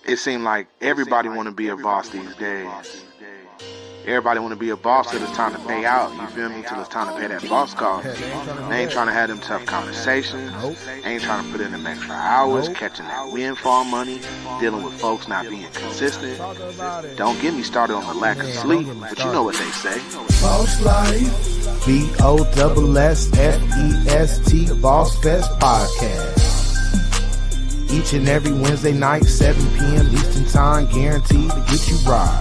it seemed like everybody want to be a boss these days. Everybody want to be a boss till it's time to pay out, you feel me? Till it's time to pay that boss cost. They ain't trying to have them tough conversations. Ain't trying to put in them extra hours, catching that windfall money, dealing with folks not being consistent. Don't get me started on the lack of sleep, but you know what they say. Boss Life, BOSSFEST Boss Fest Podcast. Each and every Wednesday night, 7 p.m. Eastern Time, guaranteed to get you right.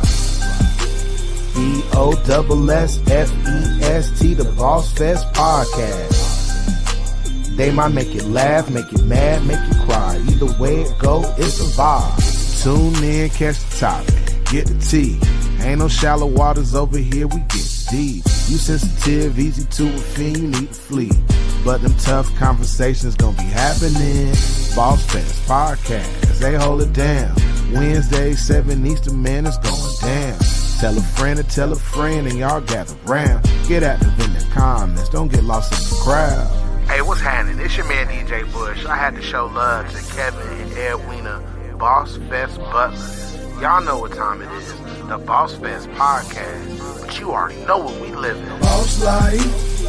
BOSSFEST, the Boss Fest Podcast. They might make you laugh, make you mad, make you cry. Either way it go, it's a vibe. Tune in, catch the topic, get the tea. Ain't no shallow waters over here, we get deep. You sensitive, easy to offend, you need to flee. But them tough conversations gonna be happening. Boss Fest Podcast, they hold it down. Wednesday, 7 Eastern, man, it's going down. Tell a friend to tell a friend and y'all gather round. Get active in the comments, don't get lost in the crowd. Hey, what's happening? It's your man DJ Bush. I had to show love to Kevin and Edwina, Boss Fest Butlers. Y'all know what time it is, the Boss Fest Podcast. But you already know what we live in. Boss Life,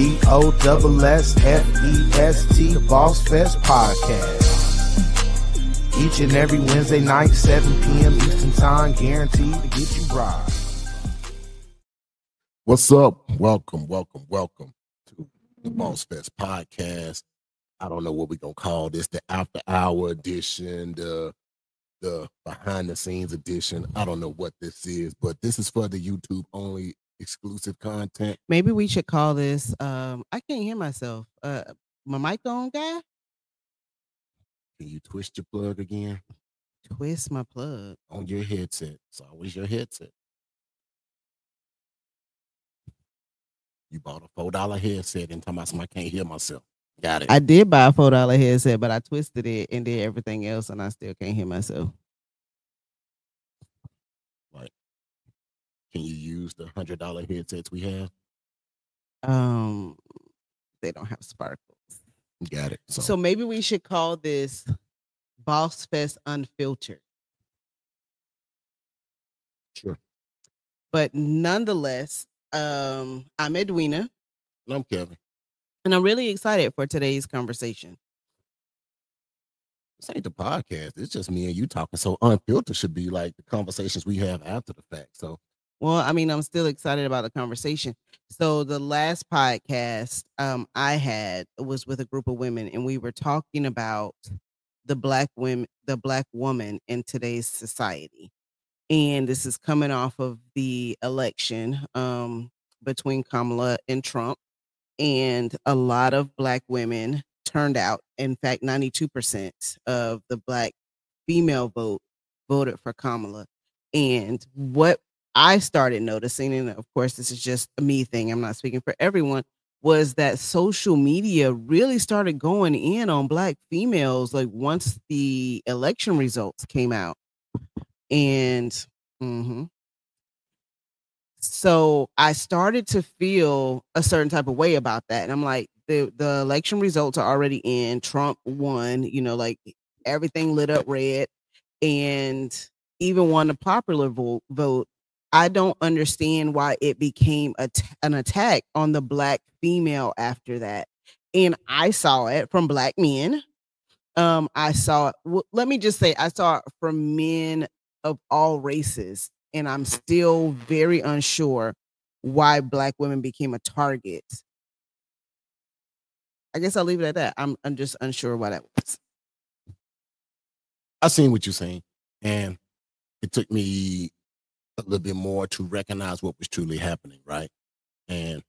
BOSSFEST Boss Fest Podcast. Each and every Wednesday night, 7 p.m. Eastern Time, guaranteed to get you right. What's up? Welcome to the Boss Fest Podcast. I don't know what we're going to call this, the after hour edition, the behind the scenes edition. I don't know what this is, but this is for the YouTube only exclusive content. Maybe we should call this, I can't hear myself. My mic on, guy? Can you twist your plug again? Twist my plug. On your headset. It's always your headset. You bought a $4 headset and talking about somebody can't hear myself. Got it. I did buy a $4 headset, but I twisted it and did everything else, and I still can't hear myself. Like, can you use the $100 headsets we have? They don't have sparkles. Got it. So maybe we should call this Boss Fest Unfiltered. Sure. But nonetheless, I'm Edwina. And I'm Kevin. And I'm really excited for today's conversation. This ain't the podcast. It's just me and you talking. So unfiltered should be like the conversations we have after the fact. So, well, I mean, I'm still excited about the conversation. So the last podcast I had was with a group of women, and we were talking about the black woman in today's society. And this is coming off of the election between Kamala and Trump. And a lot of black women turned out. In fact, 92% of the black female vote voted for Kamala. And what I started noticing, and of course, this is just a me thing, I'm not speaking for everyone, was that social media really started going in on black females like once the election results came out. And so I started to feel a certain type of way about that. And I'm like, the election results are already in. Trump won, like everything lit up red, and even won the popular vote. I don't understand why it became an attack on the black female after that. And I saw it from black men. I saw it. Well, let me just say, I saw it from men of all races. And I'm still very unsure why black women became a target. I guess I'll leave it at that. I'm just unsure why that was. I seen what you're saying, and it took me a little bit more to recognize what was truly happening, right? And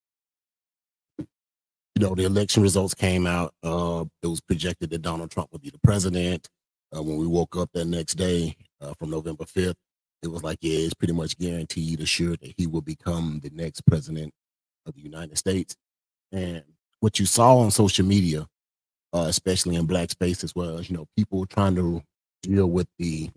the election results came out. It was projected that Donald Trump would be the president. When we woke up that next day from November 5th, it was like, yeah, it's pretty much guaranteed, assured that he will become the next president of the United States. And what you saw on social media, especially in black space as well, people trying to deal with the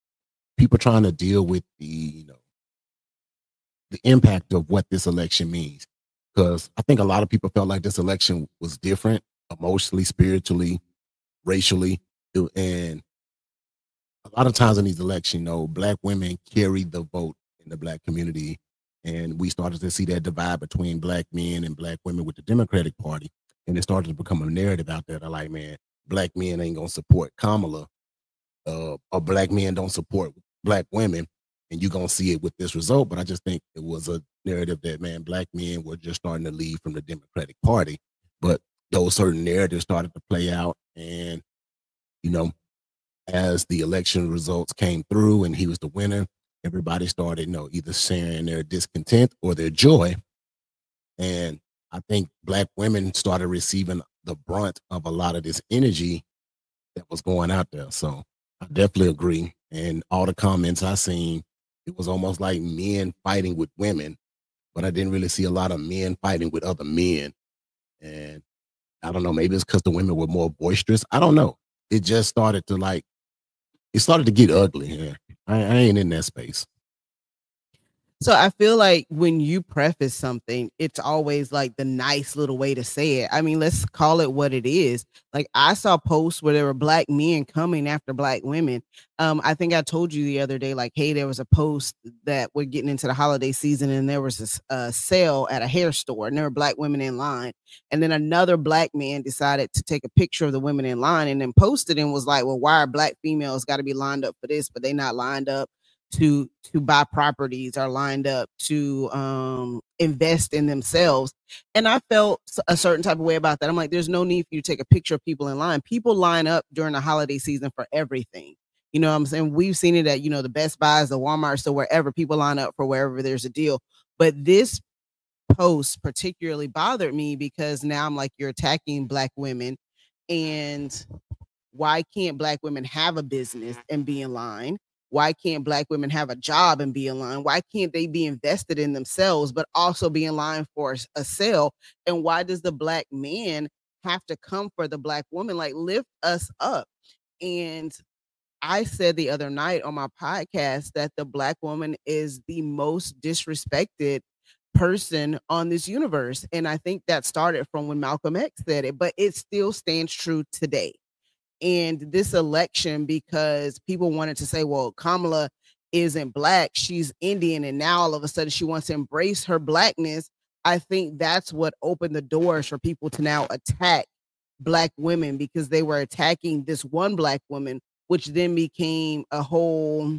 impact of what this election means. Because I think a lot of people felt like this election was different, emotionally, spiritually, racially, and a lot of times in these elections, black women carry the vote in the black community. And we started to see that divide between black men and black women with the Democratic Party. And it started to become a narrative out there that, like, man, black men ain't going to support Kamala, or black men don't support black women. And you're going to see it with this result. But I just think it was a narrative that, man, black men were just starting to leave from the Democratic Party. But those certain narratives started to play out. And, as the election results came through and he was the winner, everybody started, either sharing their discontent or their joy. And I think black women started receiving the brunt of a lot of this energy that was going out there. So I definitely agree. And all the comments I seen, it was almost like men fighting with women, but I didn't really see a lot of men fighting with other men. And I don't know, maybe it's because the women were more boisterous. I don't know. It just started to get ugly. Yeah. I ain't in that space. So I feel like when you preface something, it's always like the nice little way to say it. I mean, let's call it what it is. Like, I saw posts where there were black men coming after black women. I think I told you the other day, like, hey, there was a post that we're getting into the holiday season and there was a sale at a hair store and there were black women in line. And then another black man decided to take a picture of the women in line and then posted and was like, well, why are black females got to be lined up for this, but they not lined up to buy properties, are lined up to invest in themselves. And I felt a certain type of way about that. I'm like, there's no need for you to take a picture of people in line. People line up during the holiday season for everything. You know what I'm saying? We've seen it at, the Best Buys, the Walmart, so wherever people line up for wherever there's a deal. But this post particularly bothered me because now I'm like, you're attacking black women. And why can't black women have a business and be in line? Why can't black women have a job and be in line? Why can't they be invested in themselves, but also be in line for a sale? And why does the black man have to come for the black woman? Like, lift us up. And I said the other night on my podcast that the black woman is the most disrespected person on this universe. And I think that started from when Malcolm X said it, but it still stands true today. And this election, because people wanted to say, well, Kamala isn't black, she's Indian, and now all of a sudden she wants to embrace her blackness. I think that's what opened the doors for people to now attack black women, because they were attacking this one black woman, which then became a whole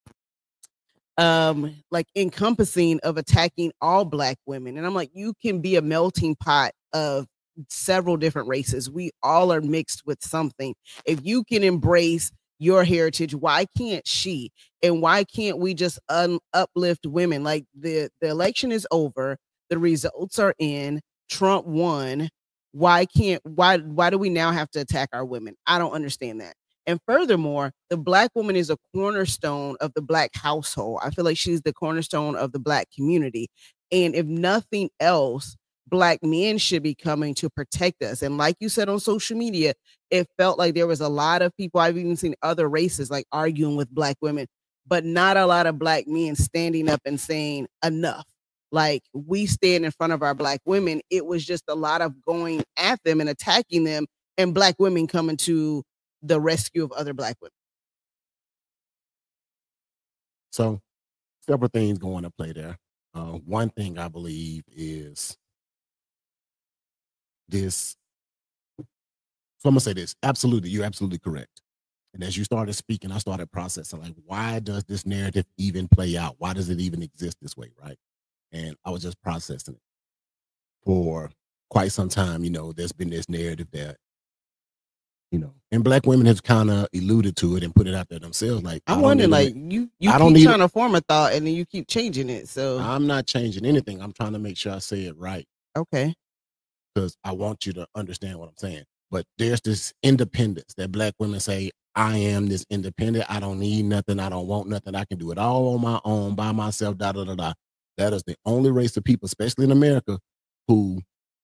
like encompassing of attacking all black women. And I'm like, you can be a melting pot of several different races. We all are mixed with something. If you can embrace your heritage, why can't she? And why can't we just uplift women? Like, the election is over, the results are in, Trump won. Why do we now have to attack our women? I don't understand that. And furthermore, the black woman is a cornerstone of the black household. I feel like she's the cornerstone of the black community. And if nothing else, black men should be coming to protect us. And like you said on social media, it felt like there was a lot of people, I've even seen other races like arguing with black women, but not a lot of black men standing up and saying enough. Like, we stand in front of our black women. It was just a lot of going at them and attacking them, and black women coming to the rescue of other black women. So several things going to play there. One thing I believe is this. So I'm gonna say this. Absolutely, you're absolutely correct. And as you started speaking, I started processing, like, why does this narrative even play out? Why does it even exist this way, right? And I was just processing it for quite some time. There's been this narrative that, and black women have kind of alluded to it and put it out there themselves. Like, I'm wondering, like, you keep trying to form a thought and then you keep changing it. So I'm not changing anything. I'm trying to make sure I say it right. Okay. Because I want you to understand what I'm saying. But there's this independence that black women say, I am this independent. I don't need nothing. I don't want nothing. I can do it all on my own, by myself, da, da, da, da. That is the only race of people, especially in America, who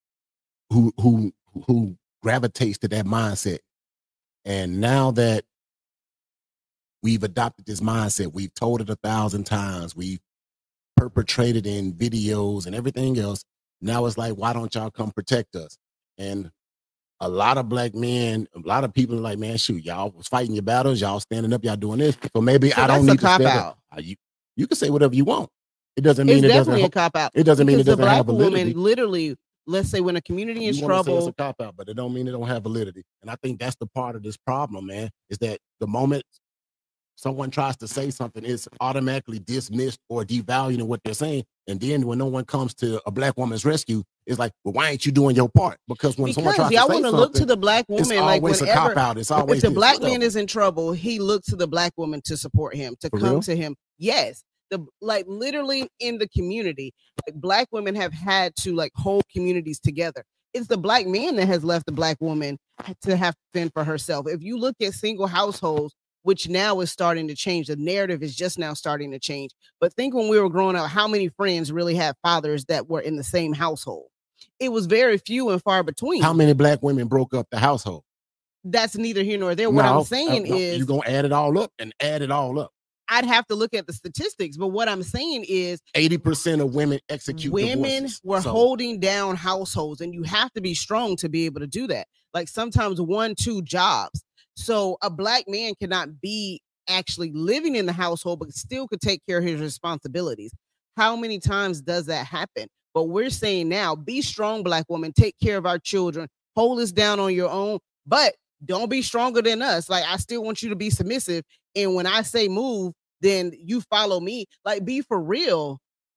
gravitates to that mindset. And now that we've adopted this mindset, we've told it 1,000 times, we've perpetrated in videos and everything else. Now it's like, why don't y'all come protect us? And a lot of black men, a lot of people are like, man, shoot, y'all was fighting your battles, y'all standing up, y'all doing this. So maybe I don't need to stand up. You can say whatever you want. It doesn't mean it's definitely a cop out. It doesn't mean it doesn't have validity. Woman, literally, let's say when a community is trouble, it's a cop out, but it don't mean it don't have validity. And I think that's the part of this problem, man, is that the moment someone tries to say something, it's automatically dismissed or devaluing what they're saying. And then when no one comes to a black woman's rescue, it's like, well, why ain't you doing your part? Because someone tries to say something, want to look to the black woman. It's always a cop out. It's always if the black man is in trouble, he looks to the black woman to support him, to come to him. Yes. Literally in the community, black women have had to hold communities together. It's the black man that has left the black woman to have to fend for herself. If you look at single households, which now is starting to change, the narrative is just now starting to change. But think when we were growing up, how many friends really had fathers that were in the same household? It was very few and far between. How many black women broke up the household? That's neither here nor there. What I'm saying is you're going to add it all up and add it all up. I'd have to look at the statistics, but what I'm saying is 80% of women execute divorces. Were holding down households, and you have to be strong to be able to do that. Sometimes 1-2 jobs. So a black man cannot be actually living in the household, but still could take care of his responsibilities. How many times does that happen? But we're saying now, be strong, black woman, take care of our children, hold us down on your own, but don't be stronger than us. I still want you to be submissive. And when I say move, then you follow me. Be for real.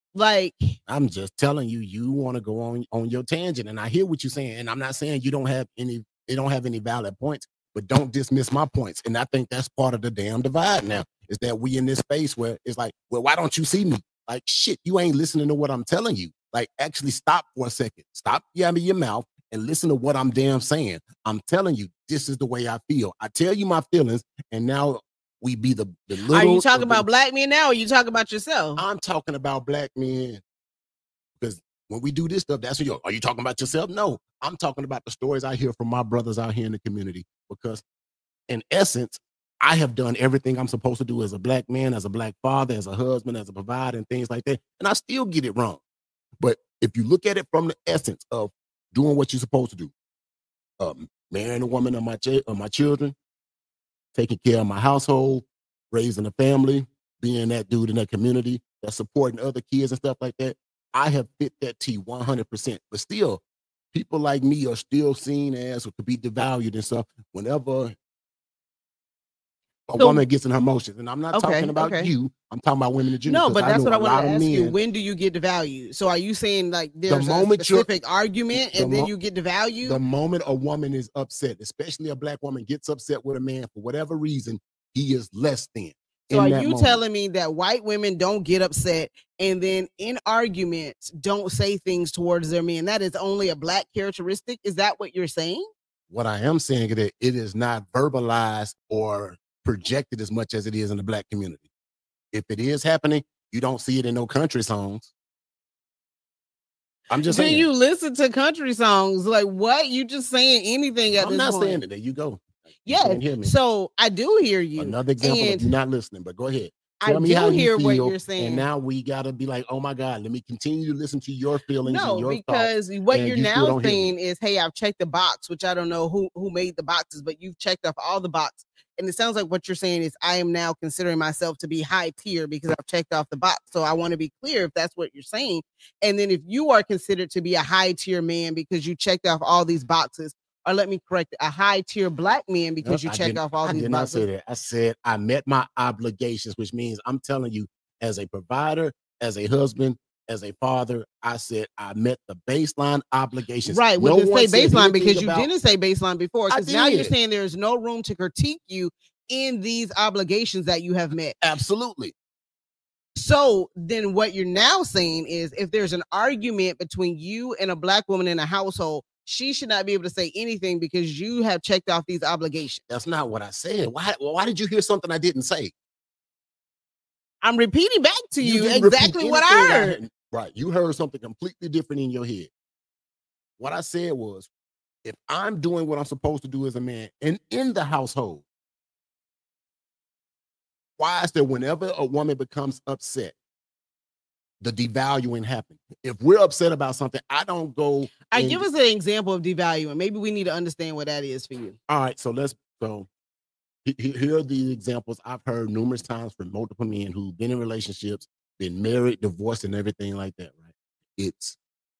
I'm just telling you, you want to go on your tangent. And I hear what you're saying. And I'm not saying they don't have any valid points, but don't dismiss my points. And I think that's part of the damn divide now, is that we in this space where it's like, well, why don't you see me? Shit, you ain't listening to what I'm telling you. Actually stop for a second. Stop yamming your mouth and listen to what I'm damn saying. I'm telling you, this is the way I feel. I tell you my feelings, and now we be the little. Are you talking about black men now, or are you talking about yourself? I'm talking about black men. Because when we do this stuff, that's what are you talking about yourself? No, I'm talking about the stories I hear from my brothers out here in the community. Because in essence, I have done everything I'm supposed to do as a black man, as a black father, as a husband, as a provider, and things like that. And I still get it wrong. But if you look at it from the essence of doing what you're supposed to do, marrying a woman of my children, taking care of my household, raising a family, being that dude in that community that's supporting other kids and stuff like that, I have fit that T 100%. But still, people like me are still seen as or could be devalued and stuff whenever a woman gets in her emotions. And I'm not talking about you. I'm talking about women in general. No, but that's what I want to ask you. When do you get devalued? So are you saying there's a specific argument and then you get devalued? The moment a woman is upset, especially a black woman gets upset with a man for whatever reason, he is less than. So are you telling me that white women don't get upset and then in arguments don't say things towards their men? That is only a black characteristic? Is that what you're saying? What I am saying is that it is not verbalized or projected as much as it is in the black community. If it is happening, you don't see it in no country songs. I'm just saying. Do you listen to country songs? What? You just saying anything at this point? I'm not saying it. There you go. Yeah. So I do hear you. Another example of you not listening, but go ahead. Tell me how you feel, what you're saying. And now we got to be like, oh my God, let me continue to listen to your feelings and your because thoughts, what you're now saying is, hey, I've checked the box, which I don't know who made the boxes, but you've checked off all the boxes. And it sounds like what you're saying is I am now considering myself to be high tier because I've checked off the box. So I want to be clear if that's what you're saying. And then if you are considered to be a high tier man because you checked off all these boxes, or let me correct it, a high tier black man because you checked off all these boxes. I did not say that. I said I met my obligations, which means I'm telling you, as a provider, as a husband, as a father, I said I met the baseline obligations. Right. Well, no say baseline because you didn't say baseline before. Because now you're saying there's no room to critique you in these obligations that you have met. Absolutely. So then what you're now saying is if there's an argument between you and a black woman in a household, she should not be able to say anything because you have checked off these obligations. That's not what I said. Why did you hear something I didn't say? I'm repeating back to you exactly what I heard. Right. You heard something completely different in your head. What I said was, if I'm doing what I'm supposed to do as a man and in the household, why is that whenever a woman becomes upset, the devaluing happen. If we're upset about something, I don't go. Give us an example of devaluing. Maybe we need to understand what that is for you. All right, so here are the examples I've heard numerous times from multiple men who've been in relationships, been married, divorced, and everything like that, right? It's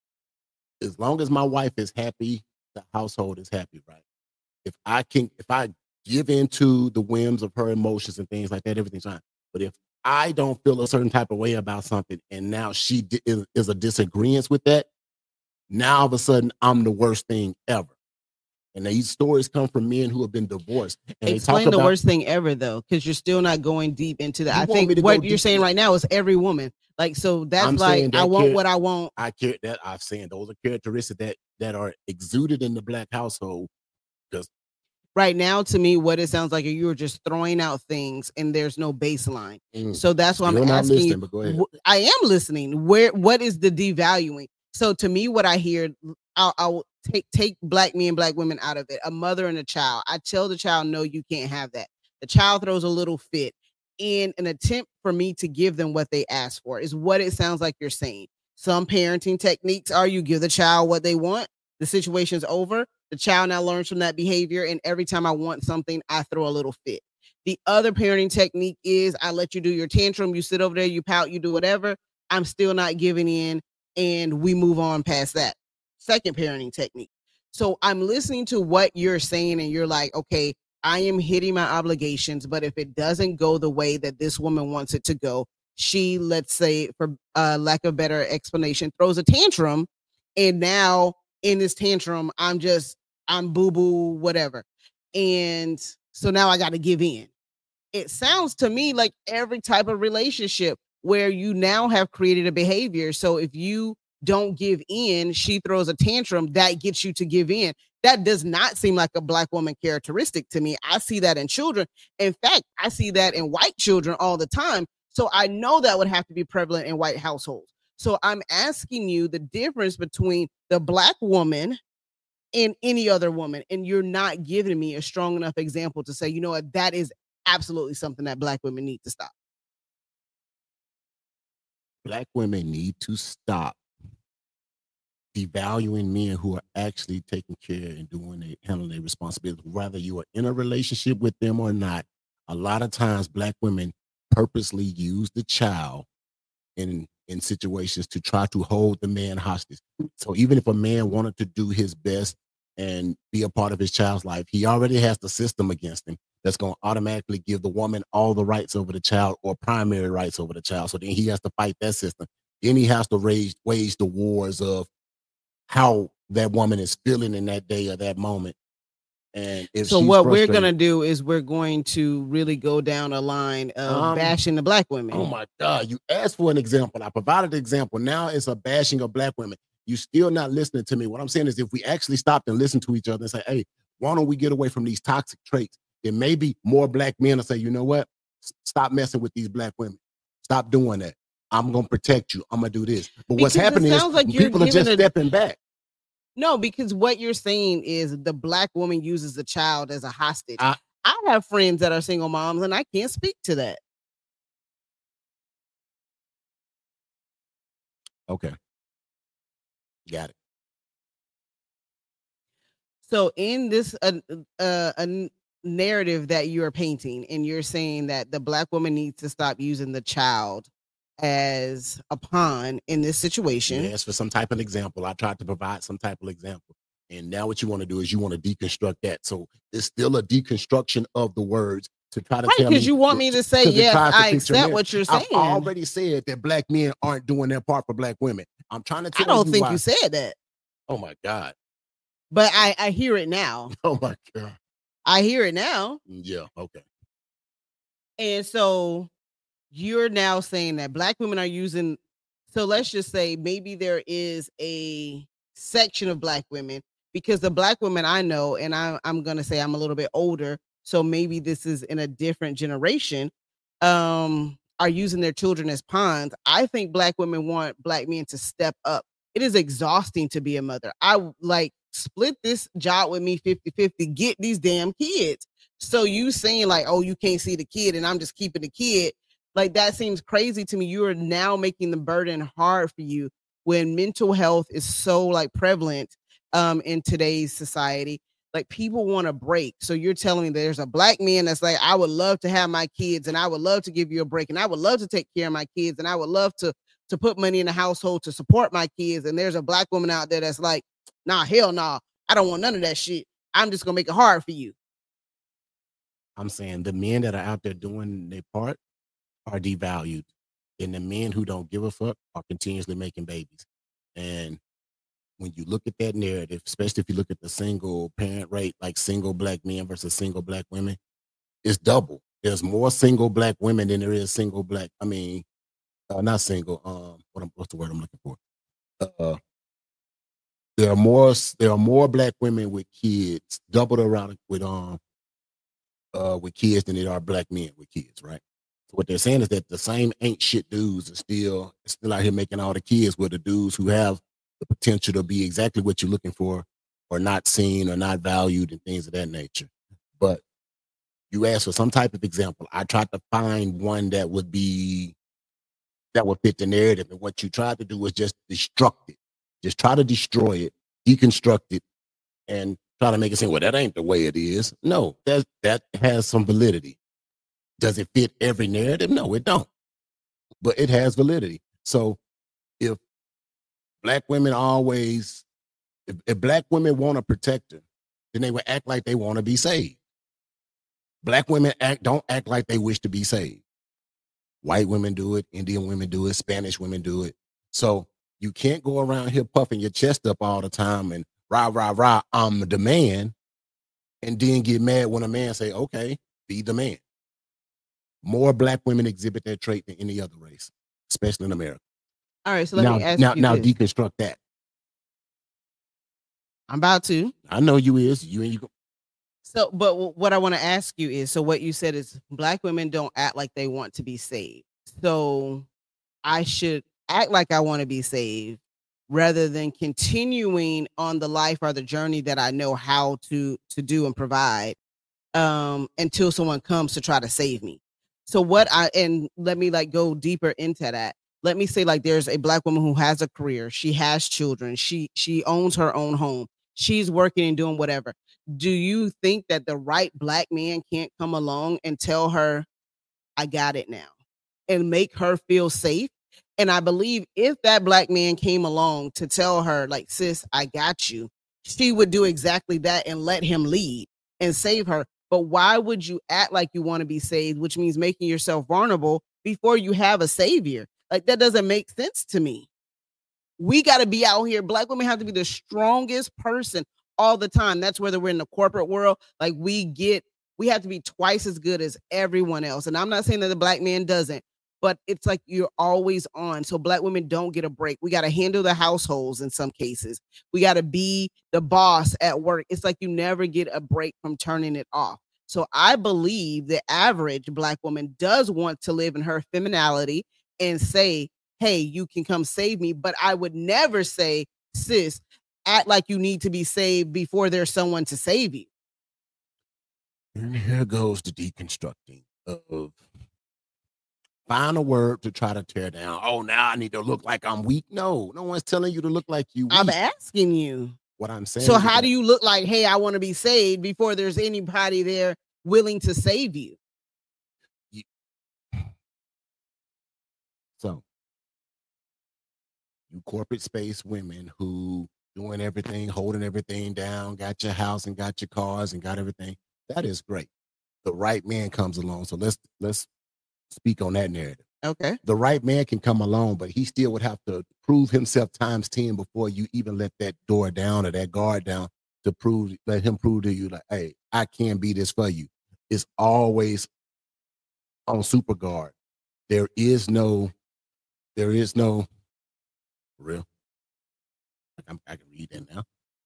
as long as my wife is happy, the household is happy, right? If I give into the whims of her emotions and things like that, everything's fine. But if I don't feel a certain type of way about something, and now she is a disagreement with that, now all of a sudden I'm the worst thing ever. And these stories come from men who have been divorced. And explain the worst thing ever, though, because you're still not going deep into that. I think what you're saying right now is every woman. Like, so that's like, I want what I want. I care that I'm saying those are characteristics that are exuded in the Black household. Because right now, to me, what it sounds like, you were just throwing out things and there's no baseline. So that's why I'm asking you. But go ahead. I am listening. What is the devaluing? So to me, what I hear, I'll take Black men, Black women out of it. A mother and a child. I tell the child, no, you can't have that. The child throws a little fit in an attempt for me to give them what they ask for, is what it sounds like you're saying. Some parenting techniques are you give the child what they want. The situation's over. The child now learns from that behavior. And every time I want something, I throw a little fit. The other parenting technique is I let you do your tantrum. You sit over there, you pout, you do whatever. I'm still not giving in. And we move on past that. Second parenting technique. So I'm listening to what you're saying and you're like, okay, I am hitting my obligations, but if it doesn't go the way that this woman wants it to go, she, let's say, for lack of better explanation, throws a tantrum. And now in this tantrum, I'm boo-boo, whatever. And so now I got to give in. It sounds to me like every type of relationship where you now have created a behavior. So if you don't give in, she throws a tantrum, that gets you to give in. That does not seem like a Black woman characteristic to me. I see that in children. In fact, I see that in white children all the time. So I know that would have to be prevalent in white households. So I'm asking you the difference between the Black woman and any other woman. And you're not giving me a strong enough example to say, you know what, that is absolutely something that Black women need to stop. Black women need to stop devaluing men who are actually taking care and handling their responsibility. Whether you are in a relationship with them or not, a lot of times Black women purposely use the child in situations to try to hold the man hostage. So even if a man wanted to do his best and be a part of his child's life, he already has the system against him that's going to automatically give the woman all the rights over the child or primary rights over the child. So then he has to fight that system. Then he has to wage the wars of how that woman is feeling in that day or that moment. And if so what we're going to do is we're going to really go down a line of bashing the Black women. Oh my God. You asked for an example. I provided an example. Now it's a bashing of Black women. You still not listening to me. What I'm saying is if we actually stopped and listened to each other and say, hey, why don't we get away from these toxic traits? Then maybe more Black men will say, you know what? Stop messing with these Black women. Stop doing that. I'm going to protect you. I'm going to do this. But what's happening is like people are just stepping back. No, because what you're saying is the Black woman uses the child as a hostage. I have friends that are single moms, and I can't speak to that. Okay. Got it. So in this narrative that you're painting, and you're saying that the Black woman needs to stop using the child as a pawn in this situation. Yes, for some type of example. I tried to provide some type of example. And now what you want to do is you want to deconstruct that. So it's still a deconstruction of the words to try to tell me. Because you want me to say, yes, I accept what you're saying. I've already said that Black men aren't doing their part for Black women. I'm trying to tell you. I don't think you said that. Oh my God. But I hear it now. Oh my God. I hear it now. Yeah, okay. And so you're now saying that Black women are using, so let's just say maybe there is a section of Black women, because the Black women I know, and I'm going to say I'm a little bit older, so maybe this is in a different generation, are using their children as pawns. I think Black women want Black men to step up. It is exhausting to be a mother. I like split this job with me 50-50, get these damn kids. So you saying like, oh, you can't see the kid and I'm just keeping the kid. Like, that seems crazy to me. You are now making the burden hard for you when mental health is so like prevalent in today's society. Like, people want a break. So you're telling me there's a black man that's like, I would love to have my kids and I would love to give you a break and I would love to take care of my kids and I would love to put money in the household to support my kids. And there's a black woman out there that's like, nah, hell nah, I don't want none of that shit. I'm just gonna make it hard for you. I'm saying the men that are out there doing their part are devalued, and the men who don't give a fuck are continuously making babies. And when you look at that narrative, especially if you look at the single parent rate, like single black men versus single black women, it's double. There's more single black women than there is single black. I mean, not single. What's the word I'm looking for? There are more black women with kids, doubled around with kids than there are black men with kids, right? So what they're saying is that the same ain't shit dudes are still out here making all the kids, with the dudes who have the potential to be exactly what you're looking for, or not seen or not valued, and things of that nature. But you asked for some type of example. I tried to find one that would fit the narrative, and what you tried to do was just destruct it. Just try to destroy it, deconstruct it, and try to make it seem, well, that ain't the way it is. No, that has some validity. Does it fit every narrative? No, it don't. But it has validity. So if black women if black women want a protector, then they would act like they want to be saved. Black women don't act like they wish to be saved. White women do it, Indian women do it, Spanish women do it. So you can't go around here puffing your chest up all the time and rah, rah, rah, I'm the man, and then get mad when a man say, okay, be the man. More black women exhibit that trait than any other race, especially in America. All right, so let me ask you now this. Deconstruct that. I'm about to. I know you is. You. So, but what I want to ask you is, so what you said is black women don't act like they want to be saved. So I should act like I want to be saved rather than continuing on the life or the journey that I know how to do and provide until someone comes to try to save me. So and let me like go deeper into that. Let me say, like, there's a black woman who has a career. She has children. She owns her own home. She's working and doing whatever. Do you think that the right black man can't come along and tell her, I got it now, and make her feel safe? And I believe if that black man came along to tell her, like, sis, I got you, she would do exactly that and let him lead and save her. But why would you act like you want to be saved, which means making yourself vulnerable before you have a savior? Like, that doesn't make sense to me. We got to be out here. Black women have to be the strongest person all the time. That's whether we're in the corporate world. Like, we have to be twice as good as everyone else. And I'm not saying that the black man doesn't, but it's like you're always on. So black women don't get a break. We got to handle the households in some cases. We got to be the boss at work. It's like you never get a break from turning it off. So I believe the average black woman does want to live in her femininity and say, hey, you can come save me. But I would never say, sis, act like you need to be saved before there's someone to save you. And here goes the deconstructing of find a word to try to tear down. Oh, now I need to look like I'm weak. No one's telling you to look like you weak. I'm asking you. What I'm saying. So how do you look like, hey, I want to be saved before there's anybody there willing to save you? So you corporate space women who doing everything, holding everything down, got your house and got your cars and got everything. That is great. The right man comes along. So let's speak on that narrative. Okay. The right man can come along, but he still would have to prove himself times 10 before you even let that door down or that guard down to let him prove to you, like, hey, I can be this for you. It's always on super guard. There is no real. I can read that now.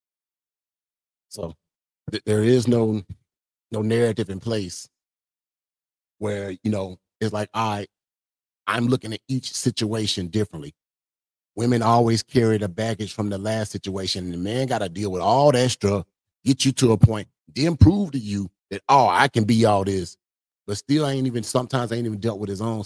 So there is no narrative in place where, it's like, all right, I'm looking at each situation differently. Women always carry the baggage from the last situation, and the man got to deal with all that stuff, get you to a point, then prove to you that, oh, I can be all this, but still sometimes ain't even dealt with his own stuff.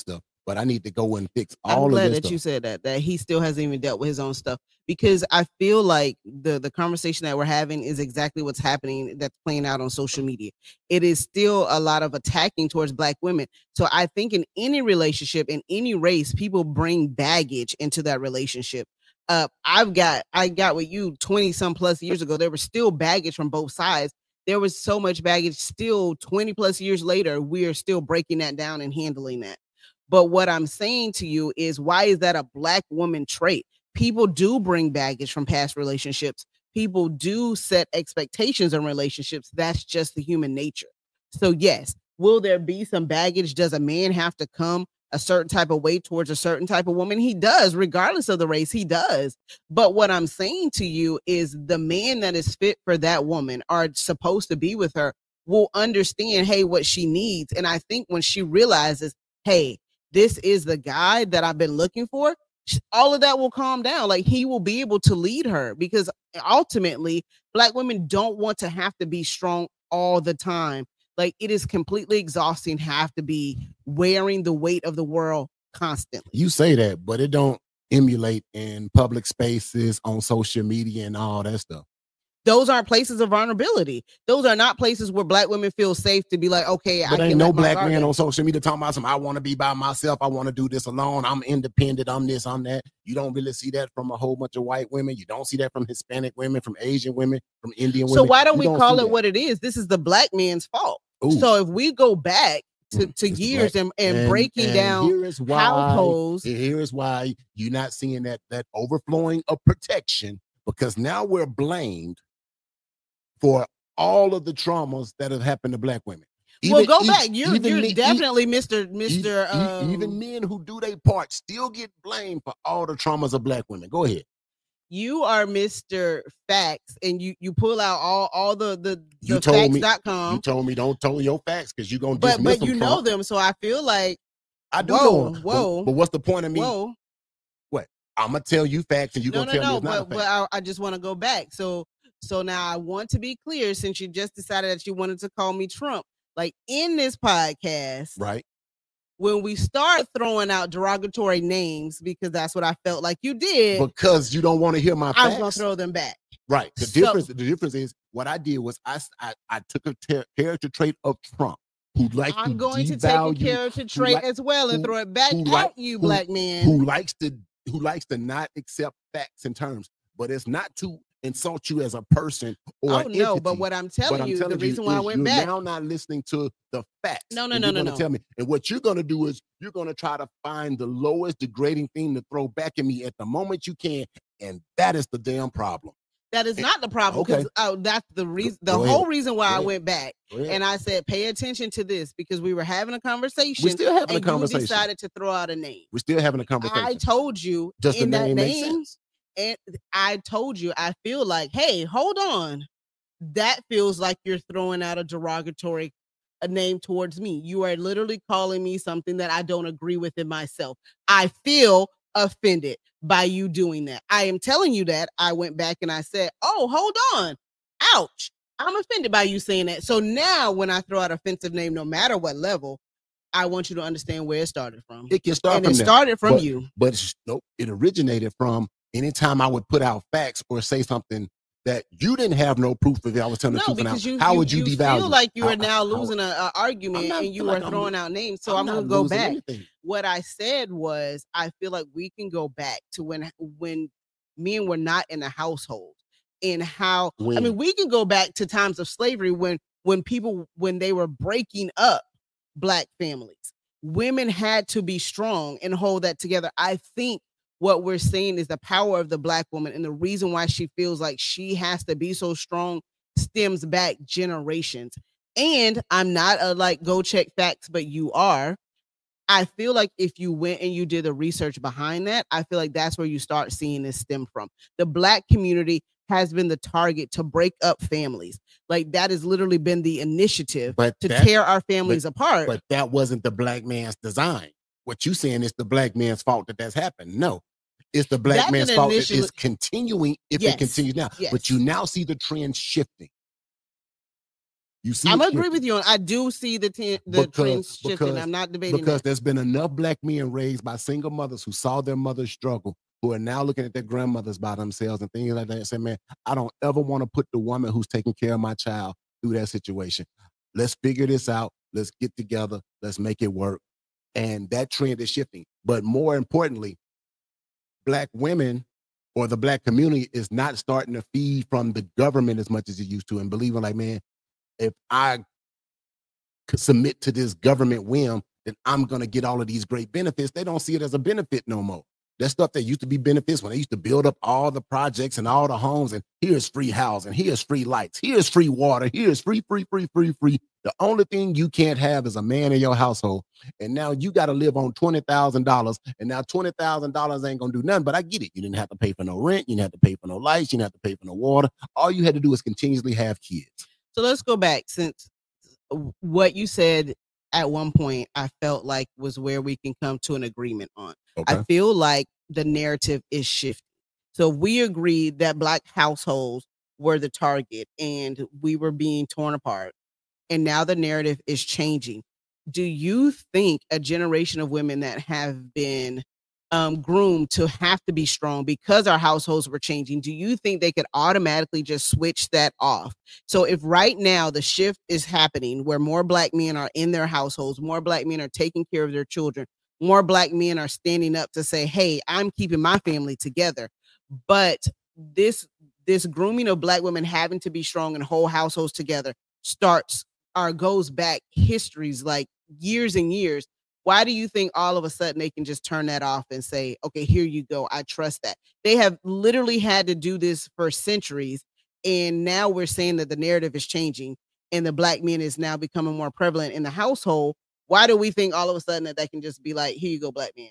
but I need to go and fix all I'm of glad this that stuff. you said that he still hasn't even dealt with his own stuff, because I feel like the conversation that we're having is exactly what's happening that's playing out on social media. It is still a lot of attacking towards Black women. So I think in any relationship, in any race, people bring baggage into that relationship. I got with you 20 some plus years ago. There was still baggage from both sides. There was so much baggage still 20 plus years later. We are still breaking that down and handling that. But what I'm saying to you is, why is that a Black woman trait? People do bring baggage from past relationships. People do set expectations in relationships. That's just the human nature. So yes, will there be some baggage? Does a man have to come a certain type of way towards a certain type of woman? He does, regardless of the race, he does. But what I'm saying to you is, the man that is fit for that woman, or supposed to be with her, will understand, hey, what she needs. And I think when she realizes, hey, this is the guy that I've been looking for, all of that will calm down. Like, he will be able to lead her, because ultimately Black women don't want to have to be strong all the time. Like, it is completely exhausting, have to be wearing the weight of the world constantly. You say that, but it don't emulate in public spaces, on social media, and all that stuff. Those aren't places of vulnerability. Those are not places where Black women feel safe to be like, okay, but I ain't can no let my Black guard man down. on social media talking about I want to be by myself. I want to do this alone. I'm independent. I'm this, I'm that. You don't really see that from a whole bunch of white women. You don't see that from Hispanic women, from Asian women, from Indian women. So why don't we call it that. what it is? This is the Black man's fault. Ooh. So if we go back to years and breaking down households. Here is why you're not seeing that overflowing of protection, because now we're blamed for all of the traumas that have happened to Black women. Well, go back. You're definitely Mr. Even men who do their part still get blamed for all the traumas of Black women. Go ahead. You are Mr. Facts, and you pull out all the facts.com. You told me don't tell your facts, because you're gonna dismiss them. But you know them, so I feel like I do know them. But what's the point of me? What? I'm gonna tell you facts, and you're gonna tell me it's not a fact. But I just want to go back. So now I want to be clear, since you just decided that you wanted to call me Trump. Like, in this podcast, right? When we start throwing out derogatory names, because that's what I felt like you did. Because you don't want to hear my facts. I'm going to throw them back. Right. The difference is, what I did was I took a character trait of Trump, who likes I'm going to take a character trait as well and throw it back at you, Black man. Who likes to not accept facts and terms, but it's not to insult you as a person or an entity. But what I'm telling you, the reason why I went back. You're now not listening to the facts. No. Tell me. And what you're going to do is you're going to try to find the lowest degrading thing to throw back at me at the moment you can. And that is the damn problem. That is not the problem, because that's the reason. The whole reason why I went back, and I said, pay attention to this, because we were having a conversation. We're still having a conversation. You decided to throw out a name. We're still having a conversation. I told you in that name. And I told you, I feel like, hey, hold on. That feels like you're throwing out a derogatory name towards me. You are literally calling me something that I don't agree with in myself. I feel offended by you doing that. I am telling you that. I went back and I said, oh, hold on. Ouch. I'm offended by you saying that. So now when I throw out an offensive name, no matter what level, I want you to understand where it started from. It can start and from it started from you. But it originated from anytime I would put out facts or say something that you didn't have no proof of, I was telling the truth. Because how would you devalue? Feel like you are now losing an argument and you are throwing out names. So I'm going to go back. Anything. What I said was, I feel like we can go back to when men were not in a household, and how, I mean, we can go back to times of slavery when they were breaking up Black families. Women had to be strong and hold that together. I think what we're seeing is the power of the Black woman, and the reason why she feels like she has to be so strong stems back generations. And I'm not go check facts, but you are. I feel like if you went and you did the research behind that, I feel like that's where you start seeing this stem from. The Black community has been the target to break up families. Like, that has literally been the initiative to tear our families apart. But that wasn't the Black man's design. What you saying is the Black man's fault that that's happened. No. It's the Black man's fault that it's continuing if it continues now. Yes. But you now see the trend shifting. You see, I'm agree with you. I do see the trends shifting. I'm not debating because that. there's been enough black men raised by single mothers who saw their mothers struggle, who are now looking at their grandmothers by themselves and things like that and say, man, I don't ever want to put the woman who's taking care of my child through that situation. Let's figure this out. Let's get together. Let's make it work. And that trend is shifting. But more importantly, black women or the black community is not starting to feed from the government as much as it used to and believing like, man, if I could submit to this government whim, then I'm going to get all of these great benefits. They don't see it as a benefit no more. That stuff that used to be benefits when they used to build up all the projects and all the homes, and here's free housing, here's free lights, here's free water, here's free. The only thing you can't have is a man in your household. And now you got to live on $20,000. And now $20,000 ain't going to do nothing. But I get it. You didn't have to pay for no rent. You didn't have to pay for no lights. You didn't have to pay for no water. All you had to do is continuously have kids. So let's go back, since what you said at one point, I felt like was where we can come to an agreement on. Okay. I feel like the narrative is shifting. So we agreed that black households were the target and we were being torn apart. And now the narrative is changing. Do you think a generation of women that have been groomed to have to be strong because our households were changing, do you think they could automatically just switch that off? So if right now the shift is happening where more black men are in their households, more black men are taking care of their children, more black men are standing up to say, hey, I'm keeping my family together. But this grooming of black women having to be strong and whole households together goes back histories, like years and years. Why do you think all of a sudden they can just turn that off and say, okay, here you go, I trust that? They have literally had to do this for centuries. And now we're saying that the narrative is changing and the black man is now becoming more prevalent in the household. Why do we think all of a sudden that they can just be like, here you go, black man?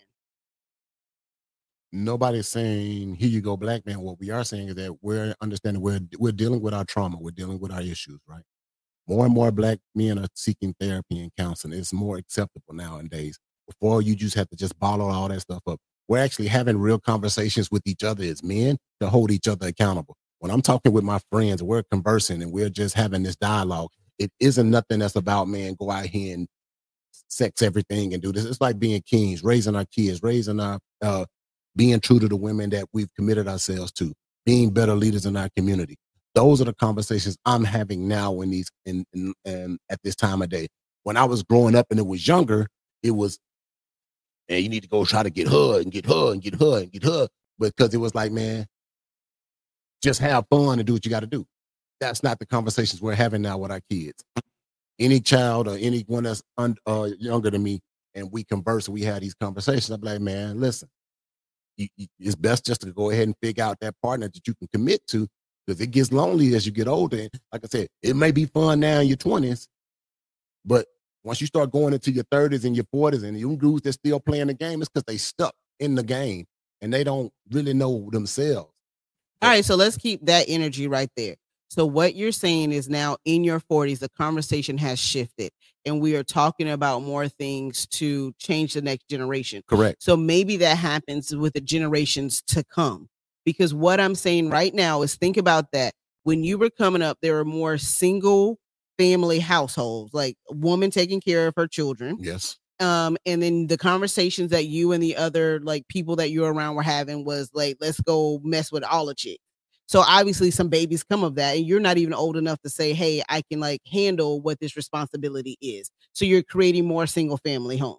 Nobody's saying, here you go, black man. What we are saying is that we're understanding we're dealing with our trauma. We're dealing with our issues, right? More and more black men are seeking therapy and counseling. It's more acceptable nowadays. Before, you just have to just bottle all that stuff up. We're actually having real conversations with each other as men to hold each other accountable. When I'm talking with my friends, we're conversing and we're just having this dialogue. It isn't nothing that's about, man, go out here and sex everything and do this. It's like being kings, raising our kids, being true to the women that we've committed ourselves to, being better leaders in our community. Those are the conversations I'm having now at this time of day. When I was growing up and it was younger, it was, man, you need to go try to get her and get her and get her and get her. Because it was like, man, just have fun and do what you got to do. That's not the conversations we're having now with our kids. Any child or anyone that's younger than me and we converse and we have these conversations, I'm like, man, listen, it's best just to go ahead and figure out that partner that you can commit to. Because it gets lonely as you get older. And like I said, it may be fun now in your 20s, but once you start going into your 30s and your 40s and you dudes that's still playing the game, it's because they stuck in the game and they don't really know themselves. All right, so let's keep that energy right there. So what you're saying is now in your 40s, the conversation has shifted and we are talking about more things to change the next generation. Correct. So maybe that happens with the generations to come. Because what I'm saying right now is think about that. When you were coming up, there were more single family households, like a woman taking care of her children. Yes. And then the conversations that you and the other like people that you're around were having was like, let's go mess with all the chicks. So obviously some babies come of that. And you're not even old enough to say, hey, I can like handle what this responsibility is. So you're creating more single family homes.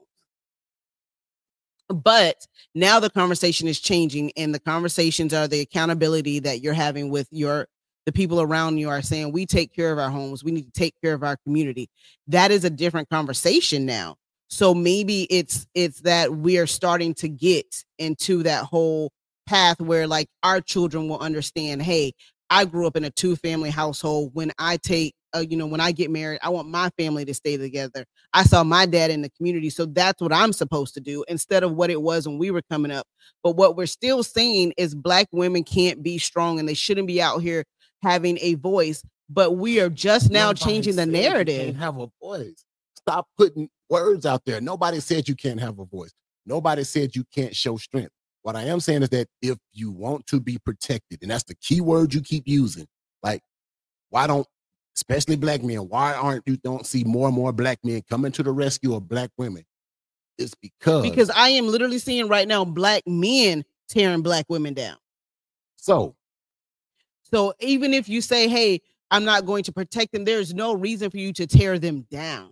But now the conversation is changing and the conversations are the accountability that you're having with the people around you are saying, we take care of our homes. We need to take care of our community. That is a different conversation now. So maybe it's that we are starting to get into that whole path where like our children will understand, hey, I grew up in a 2-family household. When I when I get married, I want my family to stay together. I saw my dad in the community. So that's what I'm supposed to do instead of what it was when we were coming up. But what we're still saying is black women can't be strong and they shouldn't be out here having a voice. But we are just now changing the narrative. You can't have a voice. Stop putting words out there. Nobody said you can't have a voice. Nobody said you can't show strength. What I am saying is that if you want to be protected, and that's the key word you keep using, like, why don't especially black men. Why aren't you don't see more and more black men coming to the rescue of black women? It's because I am literally seeing right now black men tearing black women down. So even if you say, hey, I'm not going to protect them, there's no reason for you to tear them down.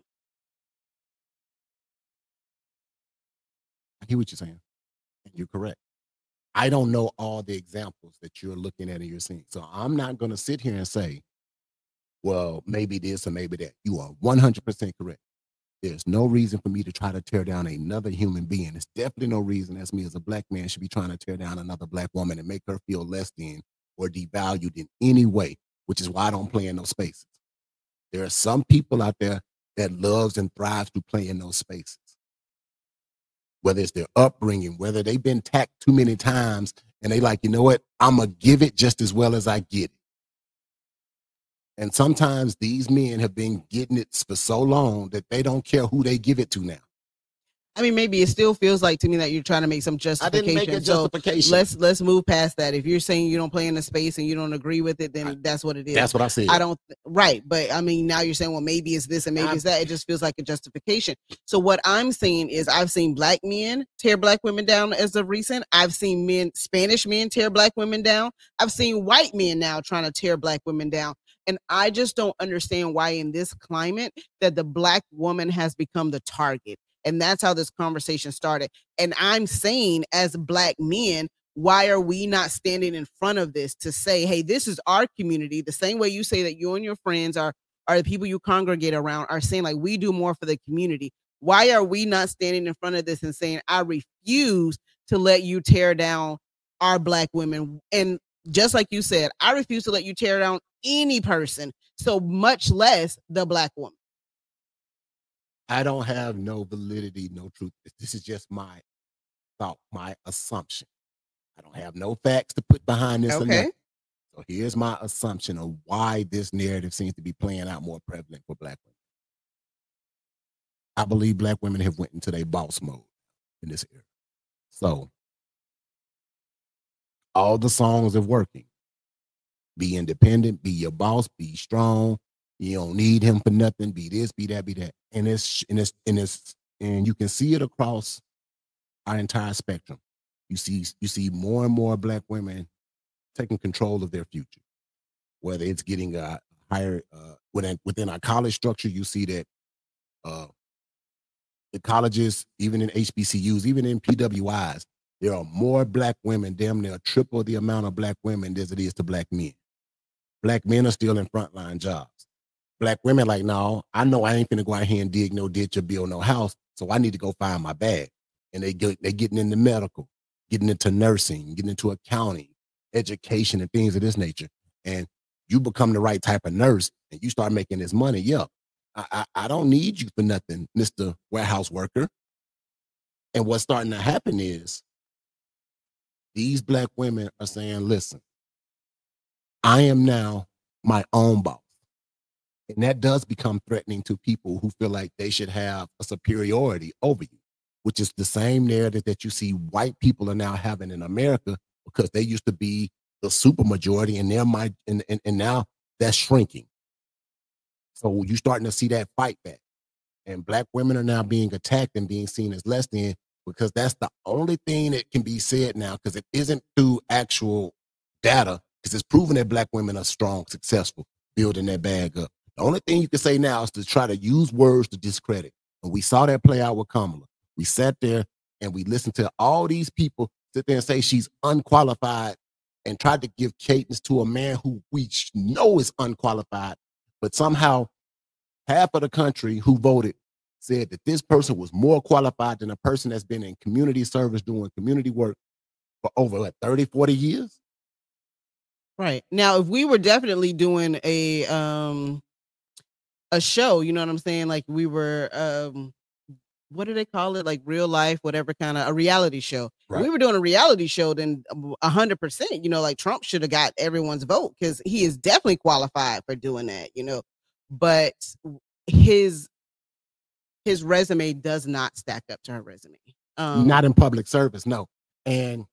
I hear what you're saying. And you're correct. I don't know all the examples that you're looking at and you're seeing. So I'm not going to sit here and say, well, maybe this or maybe that. You are 100% correct. There's no reason for me to try to tear down another human being. There's definitely no reason as me as a black man should be trying to tear down another black woman and make her feel less than or devalued in any way, which is why I don't play in those spaces. There are some people out there that loves and thrives to play in those spaces. Whether it's their upbringing, whether they've been tacked too many times and they like, you know what, I'm going to give it just as well as I get it. And sometimes these men have been getting it for so long that they don't care who they give it to now. I mean, maybe it still feels like to me that you're trying to make some justification. I didn't make a justification. So let's move past that. If you're saying you don't play in the space and you don't agree with it, then that's what it is. That's what I said. Right. But I mean, now you're saying, well, maybe it's this and maybe it's that. It just feels like a justification. So what I'm saying is I've seen black men tear black women down as of recent. I've seen Spanish men tear black women down. I've seen white men now trying to tear black women down. And I just don't understand why in this climate that the black woman has become the target. And that's how this conversation started. And I'm saying as black men, why are we not standing in front of this to say, hey, this is our community? The same way you say that you and your friends are the people you congregate around are saying like, we do more for the community. Why are we not standing in front of this and saying, I refuse to let you tear down our black women? And just like you said, I refuse to let you tear down any person, so much less the black woman. I don't have no validity, no truth. This is just my thought, my assumption. I don't have no facts to put behind this. Okay. So here's my assumption of why this narrative seems to be playing out more prevalent for black women. I believe black women have went into their boss mode in this era. So all the songs are working. Be independent, be your boss, be strong. You don't need him for nothing. Be this, be that, be that. And you can see it across our entire spectrum. You see more and more black women taking control of their future. Whether it's getting a higher within our college structure, you see that the colleges, even in HBCUs, even in PWIs, there are more black women, damn near triple the amount of black women as it is to black men. Black men are still in frontline jobs. Black women like, no, I know I ain't finna go out here and dig no ditch or build no house, so I need to go find my bag. And they getting into medical, getting into nursing, getting into accounting, education, and things of this nature. And you become the right type of nurse, and you start making this money. Yeah, I don't need you for nothing, Mr. Warehouse Worker. And what's starting to happen is these black women are saying, listen, I am now my own boss. And that does become threatening to people who feel like they should have a superiority over you, which is the same narrative that you see white people are now having in America, because they used to be the super majority and and now that's shrinking. So you're starting to see that fight back. And black women are now being attacked and being seen as less than, because that's the only thing that can be said now, because it isn't through actual data, because it's proven that black women are strong, successful, building that bag up. The only thing you can say now is to try to use words to discredit. And we saw that play out with Kamala. We sat there and we listened to all these people sit there and say she's unqualified and tried to give cadence to a man who we know is unqualified. But somehow half of the country who voted said that this person was more qualified than a person that's been in community service doing community work for over 30, 40 years. Right. Now, if we were definitely doing a show, you know what I'm saying? Like we were, what do they call it? Like real life, whatever kind of a reality show. Right. If we were doing a reality show, then 100%, you know, like Trump should have got everyone's vote, because he is definitely qualified for doing that, you know, but his resume does not stack up to her resume. Not in public service. No. And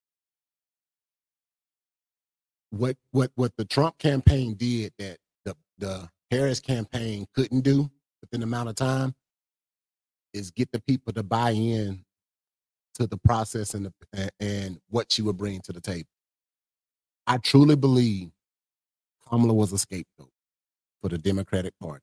what the Trump campaign did, that Harris campaign couldn't do within the amount of time is get the people to buy in to the process and what she would bring to the table. I truly believe Kamala was a scapegoat for the Democratic Party.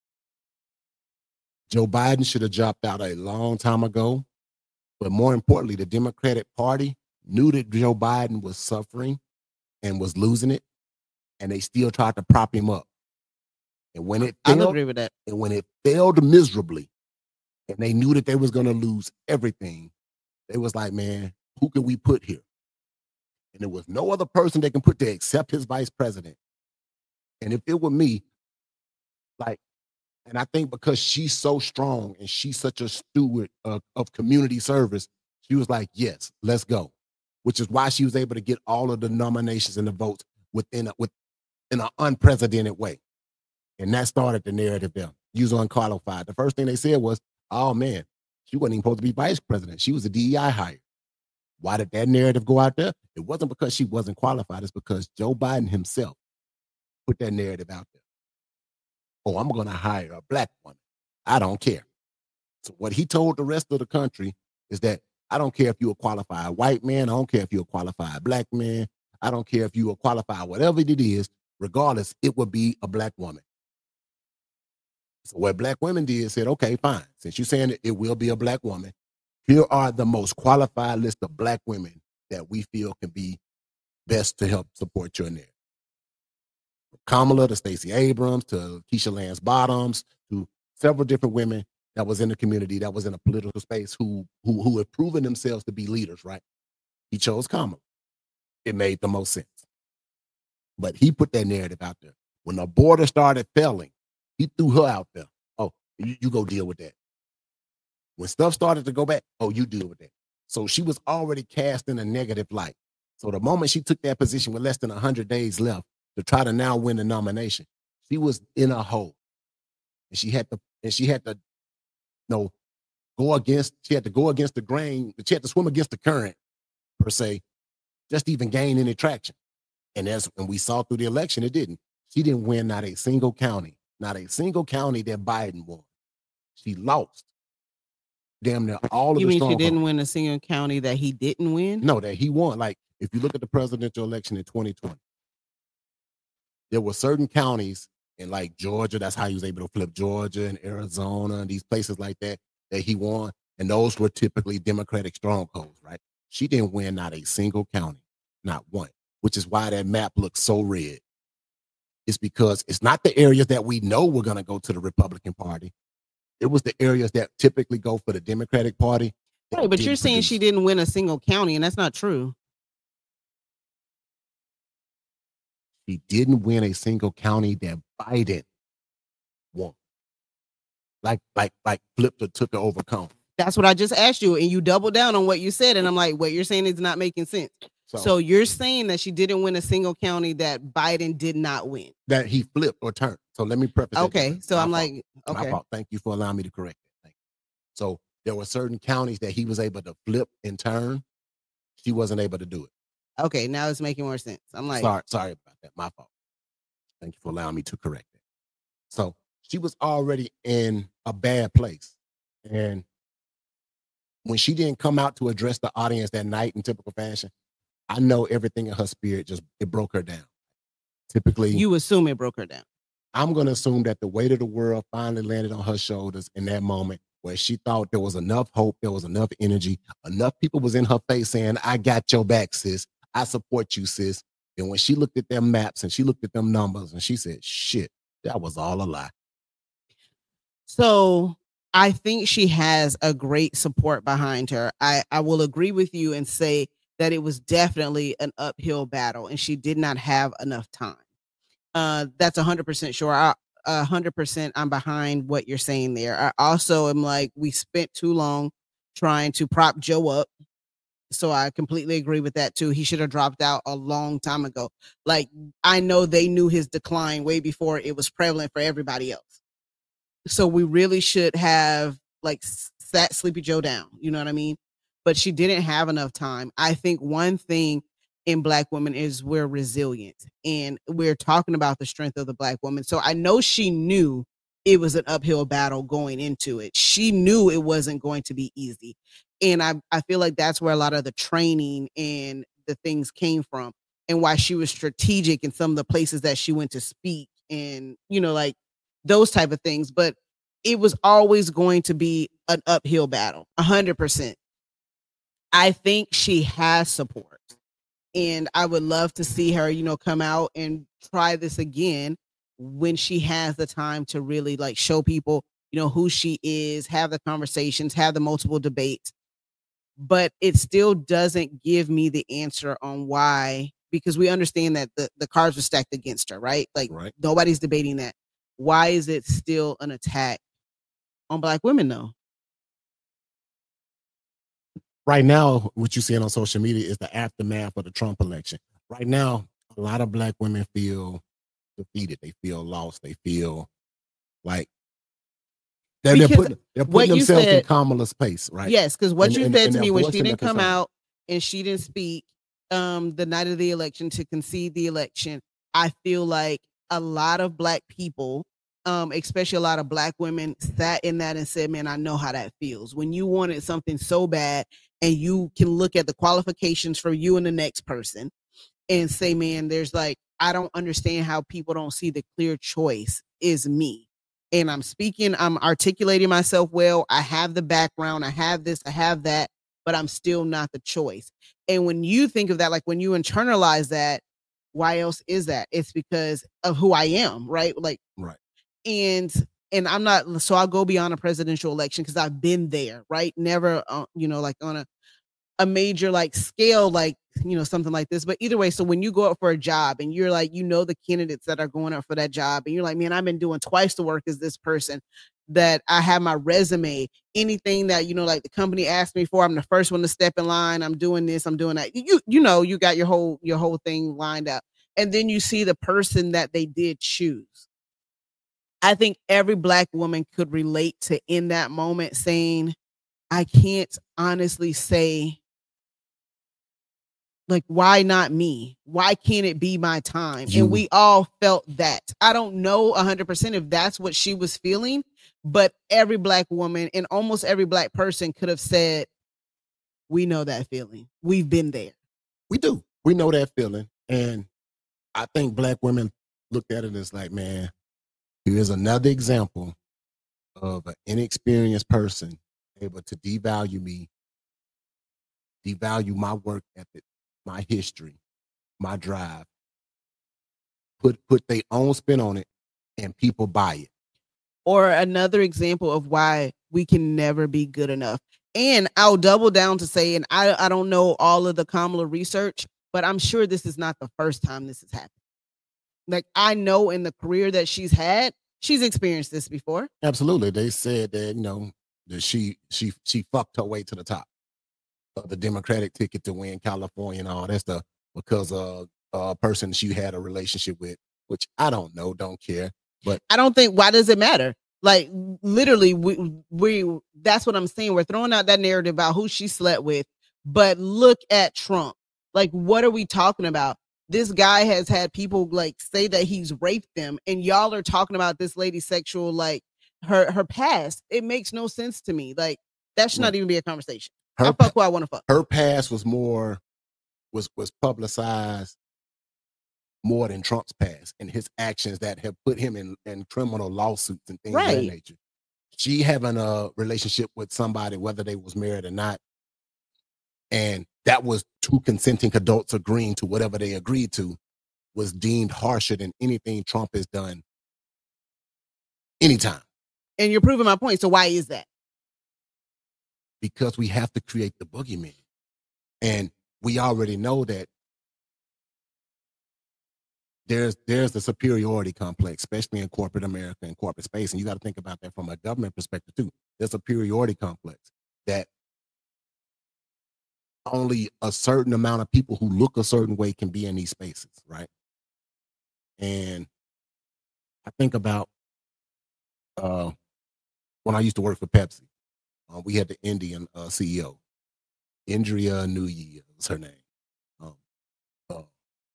Joe Biden should have dropped out a long time ago, but more importantly, the Democratic Party knew that Joe Biden was suffering and was losing it, and they still tried to prop him up. And when it failed, I'll agree with that. And when it failed miserably, and they knew that they was going to lose everything, they was like, man, who can we put here? And there was no other person they can put there except his vice president. And if it were me, like, and I think because she's so strong and she's such a steward of community service, she was like, yes, let's go. Which is why she was able to get all of the nominations and the votes in an unprecedented way. And that started the narrative there. You was unqualified. The first thing they said was, oh man, she wasn't even supposed to be vice president. She was a DEI hire. Why did that narrative go out there? It wasn't because she wasn't qualified. It's because Joe Biden himself put that narrative out there. Oh, I'm going to hire a black woman. I don't care. So what he told the rest of the country is that I don't care if you're a qualified white man. I don't care if you're a qualified black man. I don't care if you're a qualified whatever it is. Regardless, it would be a black woman. So what black women did said, okay, fine. Since you're saying it will be a black woman, here are the most qualified list of black women that we feel can be best to help support your narrative. From Kamala to Stacey Abrams to Keisha Lance Bottoms to several different women that was in the community, that was in a political space who had proven themselves to be leaders, right? He chose Kamala. It made the most sense. But he put that narrative out there. When the border started failing, he threw her out there. Oh, you go deal with that. When stuff started to go back, oh, you deal with that. So she was already cast in a negative light. So the moment she took that position with less than 100 days left to try to now win the nomination, she was in a hole. And she had to go against the grain. She had to swim against the current, per se, just to even gain any traction. And when we saw through the election, it didn't. She didn't win not a single county that Biden won. She lost damn near all of the strongholds. You mean she didn't win a single county that he didn't win? No, that he won. Like, if you look at the presidential election in 2020, there were certain counties in like Georgia, that's how he was able to flip Georgia and Arizona and these places like that he won. And those were typically Democratic strongholds, right? She didn't win not a single county, not one, which is why that map looks so red. It's because it's not the areas that we know were going to go to the Republican Party. It was the areas that typically go for the Democratic Party. Right, but you're saying she didn't win a single county, and that's not true. She didn't win a single county that Biden won. Like flipped or took her overcome. That's what I just asked you, and you doubled down on what you said, and I'm like, what you're saying is not making sense. So you're saying that she didn't win a single county that Biden did not win. That he flipped or turned. So let me preface. Okay, so I'm like, okay. My fault. Thank you for allowing me to correct it. Thank you. So there were certain counties that he was able to flip and turn. She wasn't able to do it. Okay, now it's making more sense. I'm like, sorry about that. My fault. Thank you for allowing me to correct it. So she was already in a bad place. And when she didn't come out to address the audience that night in typical fashion, I know everything in her spirit it broke her down. Typically, you assume it broke her down. I'm going to assume that the weight of the world finally landed on her shoulders in that moment where she thought there was enough hope, there was enough energy, enough people was in her face saying, I got your back, sis. I support you, sis. And when she looked at them maps and she looked at them numbers and she said, shit, that was all a lie. So I think she has a great support behind her. I will agree with you and say that it was definitely an uphill battle and she did not have enough time. That's 100% sure. 100% I'm behind what you're saying there. I also am like, we spent too long trying to prop Joe up. So I completely agree with that too. He should have dropped out a long time ago. Like, I know they knew his decline way before it was prevalent for everybody else. So we really should have like sat Sleepy Joe down. You know what I mean? But she didn't have enough time. I think one thing in Black women is we're resilient, and we're talking about the strength of the Black woman. So I know she knew it was an uphill battle going into it. She knew it wasn't going to be easy. And I feel like that's where a lot of the training and the things came from, and why she was strategic in some of the places that she went to speak, and, like those type of things. But it was always going to be an uphill battle, 100%. I think she has support, and I would love to see her, come out and try this again when she has the time to really like show people, who she is, have the conversations, have the multiple debates. But it still doesn't give me the answer on why, because we understand that the cards were stacked against her, right? Like, Right. Nobody's debating that. Why is it still an attack on Black women, though? Right now, what you're seeing on social media is the aftermath of the Trump election. Right now, a lot of Black women feel defeated. They feel lost. They feel like they're putting themselves in Kamala's place, right? Yes, because what you said to me when she didn't come out and she didn't speak the night of the election to concede the election, I feel like a lot of Black people, especially a lot of Black women, sat in that and said, man, I know how that feels. When you wanted something so bad and you can look at the qualifications for you and the next person and say, man, there's like, I don't understand how people don't see the clear choice is me. And I'm articulating myself well. I have the background. I have this, I have that, but I'm still not the choice. And when you think of that, like when you internalize that, why else is that? It's because of who I am, right? Like, right. And I'm not, so I'll go beyond a presidential election because I've been there, right? Never, like on a major like scale, like, something like this. But either way, so when you go up for a job and you're like, the candidates that are going up for that job, and you're like, man, I've been doing twice the work as this person, that I have my resume, anything that, like the company asked me for, I'm the first one to step in line. I'm doing this, I'm doing that. You got your whole thing lined up. And then you see the person that they did choose. I think every Black woman could relate to in that moment saying, I can't honestly say, like, why not me? Why can't it be my time? And we all felt that. I don't know 100% if that's what she was feeling, but every Black woman and almost every Black person could have said, we know that feeling. We've been there. We do. We know that feeling. And I think Black women looked at it as like, man, here's another example of an inexperienced person able to devalue me, devalue my work ethic, my history, my drive, put their own spin on it, and people buy it. Or another example of why we can never be good enough. And I'll double down to say, and I don't know all of the Kamala research, but I'm sure this is not the first time this has happened. Like, I know in the career that she's had, she's experienced this before. Absolutely. They said that, that she fucked her way to the top of the Democratic ticket to win California and all that stuff because of a person she had a relationship with, which I don't know, don't care. But I don't think, why does it matter? Like, literally, we that's what I'm saying. We're throwing out that narrative about who she slept with, but look at Trump. Like, what are we talking about? This guy has had people like say that he's raped them, and y'all are talking about this lady's sexual, like her past. It makes no sense to me. Like, that should not even be a conversation. I fuck who I want to fuck. Her past was was publicized more than Trump's past and his actions that have put him in criminal lawsuits and things of that nature. She having a relationship with somebody, whether they was married or not, and that was two consenting adults agreeing to whatever they agreed to, was deemed harsher than anything Trump has done anytime. And you're proving my point. So why is that? Because we have to create the boogeyman. And we already know that there's the superiority complex, especially in corporate America and corporate space. And you got to think about that from a government perspective too. There's a superiority complex that only a certain amount of people who look a certain way can be in these spaces, right? And I think about when I used to work for Pepsi, we had the Indian CEO, Indria Nooyi was her name.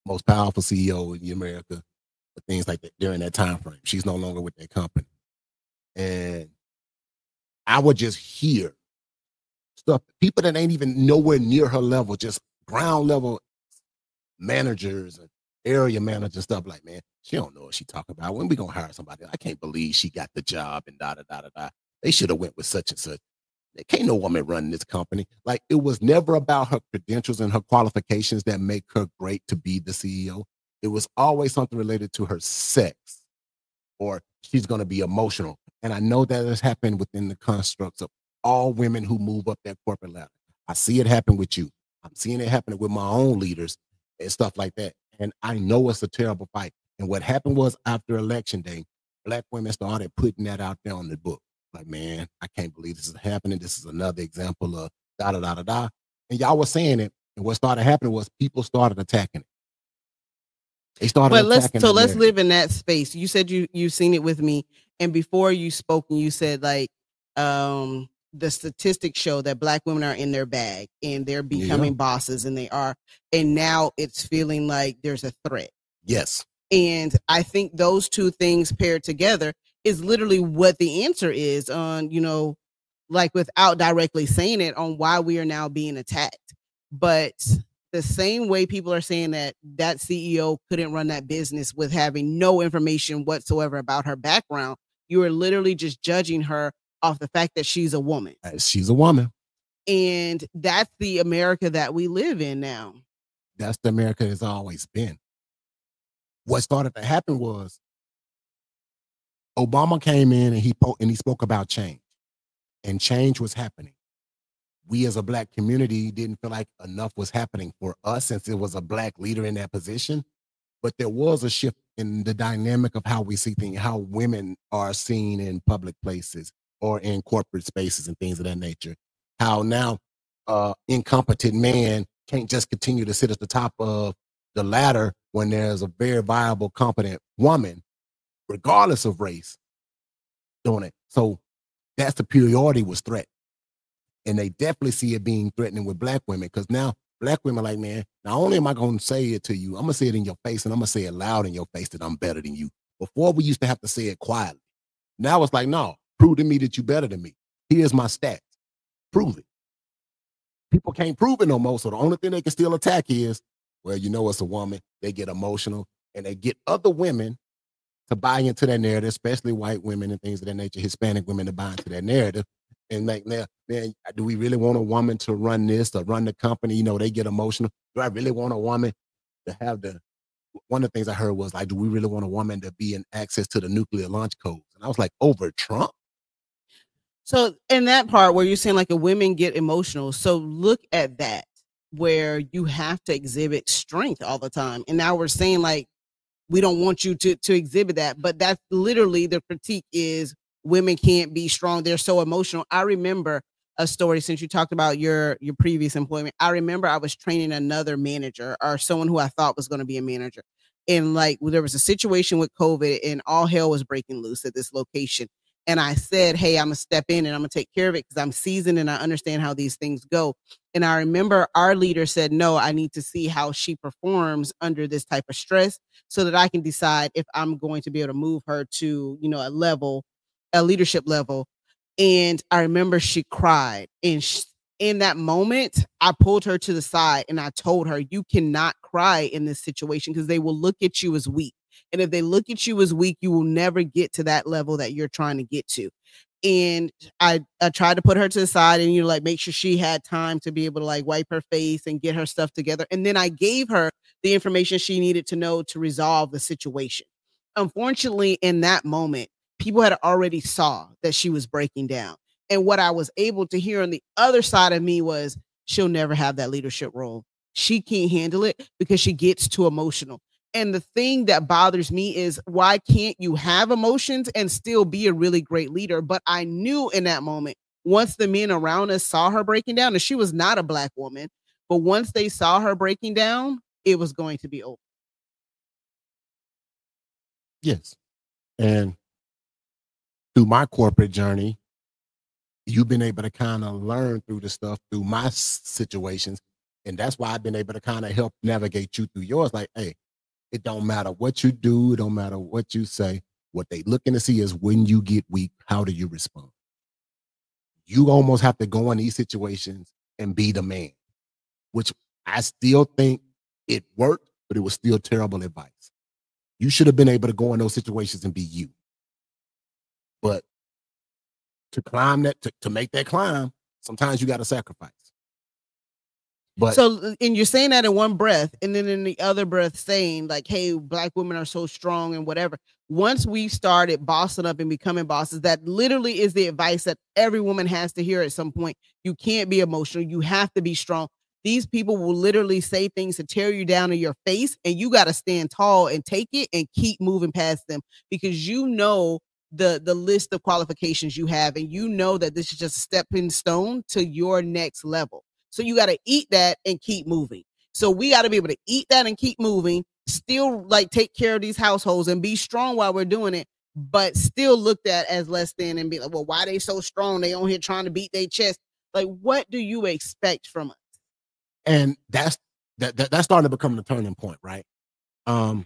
most powerful CEO in America, things like that during that time frame. She's no longer with that company. And I would just hear stuff, people that ain't even nowhere near her level, just ground level managers and area managers and stuff like, man, she don't know what she talking about. When we gonna hire somebody? I can't believe she got the job and da da da da da. They should have went with such and such. There can't no woman run this company. Like, it was never about her credentials and her qualifications that make her great to be the CEO. It was always something related to her sex, or she's going to be emotional. And I know that has happened within the constructs of all women who move up that corporate ladder. I see it happen with you. I'm seeing it happening with my own leaders and stuff like that. And I know it's a terrible fight. And what happened was, after Election Day, Black women started putting that out there on the book. Like, man, I can't believe this is happening. This is another example of da da da da da. And y'all were saying it. And what started happening was people started attacking it. They started attacking it. But let's live in that space. You said you seen it with me. And before you spoke, and you said, like, the statistics show that Black women are in their bag and they're becoming bosses, and they are. And now it's feeling like there's a threat. Yes. And I think those two things paired together is literally what the answer is on, like, without directly saying it, on why we are now being attacked. But the same way people are saying that CEO couldn't run that business with having no information whatsoever about her background, you are literally just judging her off the fact that she's a woman. She's a woman. And that's the America that we live in now. That's the America it's always been. What started to happen was Obama came in and he spoke about change, and change was happening. We as a Black community didn't feel like enough was happening for us since it was a Black leader in that position. But there was a shift in the dynamic of how we see things, how women are seen in public places or in corporate spaces and things of that nature. How now incompetent man can't just continue to sit at the top of the ladder when there's a very viable, competent woman, regardless of race, doing it. So that superiority was threatened. And they definitely see it being threatening with Black women, because now Black women are like, man, not only am I going to say it to you, I'm going to say it in your face, and I'm going to say it loud in your face that I'm better than you. Before, we used to have to say it quietly. Now it's like, no, prove to me that you're better than me. Here's my stats. Prove it. People can't prove it no more, so the only thing they can still attack is, well, it's a woman. They get emotional, and they get other women to buy into that narrative, especially white women and things of that nature, Hispanic women to buy into that narrative. And like, now, man, do we really want a woman to run this or run the company? They get emotional. Do I really want a woman to have one of the things I heard was, like, do we really want a woman to be in access to the nuclear launch codes? And I was like, over Trump? So in that part where you're saying, like, a women get emotional, so look at that, where you have to exhibit strength all the time. And now we're saying, like, we don't want you to exhibit that, but that's literally the critique is women can't be strong. They're so emotional. I remember a story, since you talked about your previous employment. I remember I was training another manager, or someone who I thought was going to be a manager. And, like, there was a situation with COVID and all hell was breaking loose at this location. And I said, hey, I'm going to step in and I'm going to take care of it because I'm seasoned and I understand how these things go. And I remember our leader said, no, I need to see how she performs under this type of stress so that I can decide if I'm going to be able to move her to, a leadership level. And I remember she cried. And in that moment, I pulled her to the side and I told her, you cannot cry in this situation because they will look at you as weak. And if they look at you as weak, you will never get to that level that you're trying to get to. And I tried to put her to the side and, make sure she had time to be able to, like, wipe her face and get her stuff together. And then I gave her the information she needed to know to resolve the situation. Unfortunately, in that moment, people had already saw that she was breaking down. And what I was able to hear on the other side of me was, she'll never have that leadership role. She can't handle it because she gets too emotional. And the thing that bothers me is, why can't you have emotions and still be a really great leader? But I knew in that moment, once the men around us saw her breaking down, and she was not a Black woman, but once they saw her breaking down, it was going to be over. Yes. And through my corporate journey, you've been able to kind of learn through the stuff, through my situations, And that's why I've been able to kind of help navigate you through yours. Like, hey, it don't matter what you do, it don't matter what you say. What they looking to see is when you get weak, how do you respond? You almost have to go in these situations and be the man, which I still think it worked, but it was still terrible advice. You should have been able to go in those situations and be you. But to climb that, to make that climb, sometimes you got to sacrifice. But so, and you're saying that in one breath, and then in the other breath saying like, hey, Black women are so strong and whatever. Once we started bossing up and becoming bosses, that literally is the advice that every woman has to hear at some point. You can't be emotional. You have to be strong. These people will literally say things to tear you down in your face, and you got to stand tall and take it and keep moving past them, because you know the list of qualifications you have, and you know that this is just a stepping stone to your next level. So you got to eat that and keep moving. So we got to be able to eat that and keep moving, still like take care of these households and be strong while we're doing it, but still looked at as less than and be like, well, why they so strong? They on here trying to beat their chest. Like, what do you expect from us? And that's starting to become the turning point, right? I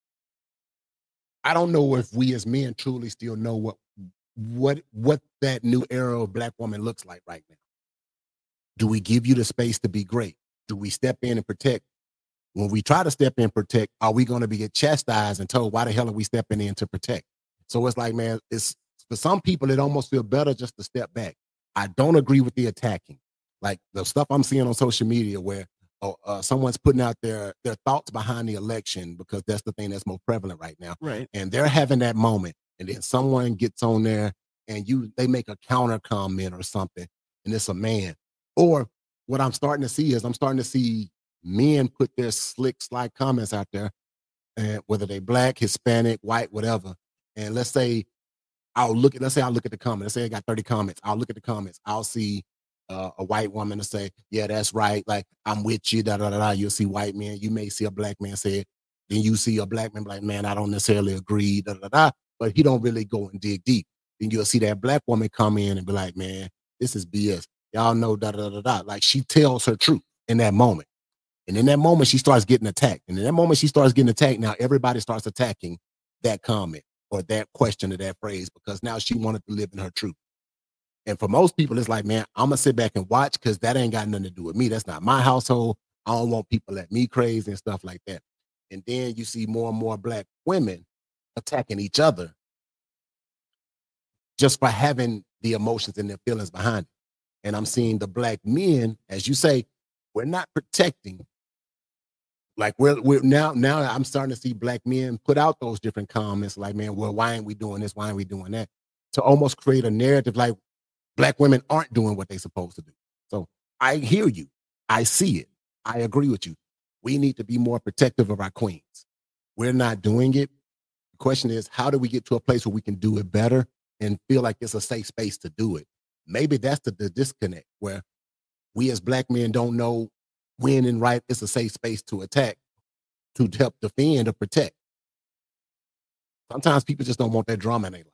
don't know if we as men truly still know what that new era of Black woman looks like right now. Do we give you the space to be great? Do we step in and protect? When we try to step in and protect, are we going to be chastised and told, why the hell are we stepping in to protect? So it's like, man, it's for some people, it almost feel better just to step back. I don't agree with the attacking. Like the stuff I'm seeing on social media where someone's putting out their thoughts behind the election, because that's the thing that's more prevalent right now. Right. And they're having that moment. And then someone gets on there and they make a counter comment or something, and it's a man. Or what I'm starting to see is men put their slick, sly comments out there, and whether they Black, Hispanic, white, whatever. And let's say I'll look at the comments. Let's say I got 30 comments. I'll look at the comments. I'll see a white woman to say, yeah, that's right. Like, I'm with you, da, da, da, da. You'll see white men. You may see a Black man say it. Then you see a Black man like, man, I don't necessarily agree, da, da, da. But he don't really go and dig deep. Then you'll see that Black woman come in and be like, man, this is BS. Y'all know, da, da, da, da. Like, she tells her truth in that moment. And in that moment, she starts getting attacked. And in that moment, she starts getting attacked. Now everybody starts attacking that comment or that question or that phrase, because now she wanted to live in her truth. And for most people, it's like, man, I'm going to sit back and watch, because that ain't got nothing to do with me. That's not my household. I don't want people at me crazy and stuff like that. And then you see more and more Black women attacking each other just for having the emotions and their feelings behind it. And I'm seeing the Black men, as you say, we're not protecting. Like we're now I'm starting to see Black men put out those different comments like, man, well, why ain't we doing this? Why ain't we doing that? To almost create a narrative like Black women aren't doing what they're supposed to do. So I hear you. I see it. I agree with you. We need to be more protective of our queens. We're not doing it. The question is, how do we get to a place where we can do it better and feel like it's a safe space to do it? Maybe that's the disconnect, where we as Black men don't know when and right it's a safe space to attack, to help defend or protect. Sometimes people just don't want that drama in their life.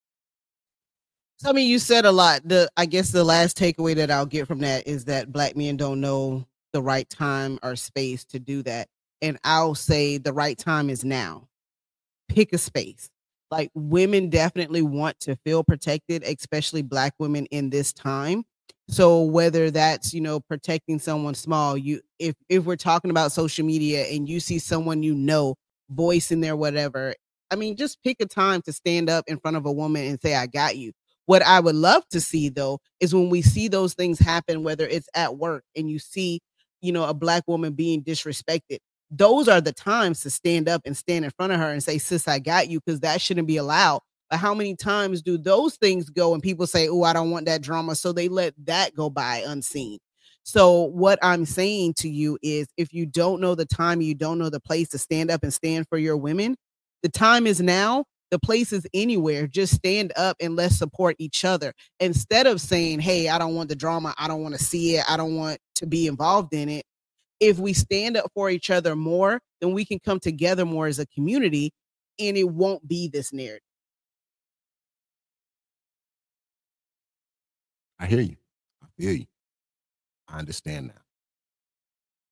So, I mean, you said a lot. I guess the last takeaway that I'll get from that is that Black men don't know the right time or space to do that. And I'll say the right time is now. Pick a space. Like, women definitely want to feel protected, especially Black women in this time. So whether that's, protecting someone small, if we're talking about social media and you see someone voicing their whatever, I mean, just pick a time to stand up in front of a woman and say, I got you. What I would love to see, though, is when we see those things happen, whether it's at work and you see, a Black woman being disrespected, those are the times to stand up and stand in front of her and say, sis, I got you, because that shouldn't be allowed. But how many times do those things go and people say, oh, I don't want that drama, so they let that go by unseen? So what I'm saying to you is, if you don't know the time, you don't know the place to stand up and stand for your women, the time is now. The place is anywhere. Just stand up and let's support each other. Instead of saying, hey, I don't want the drama. I don't want to see it. I don't want to be involved in it. If we stand up for each other more, then we can come together more as a community, and it won't be this narrative. I hear you. I feel you. I understand now.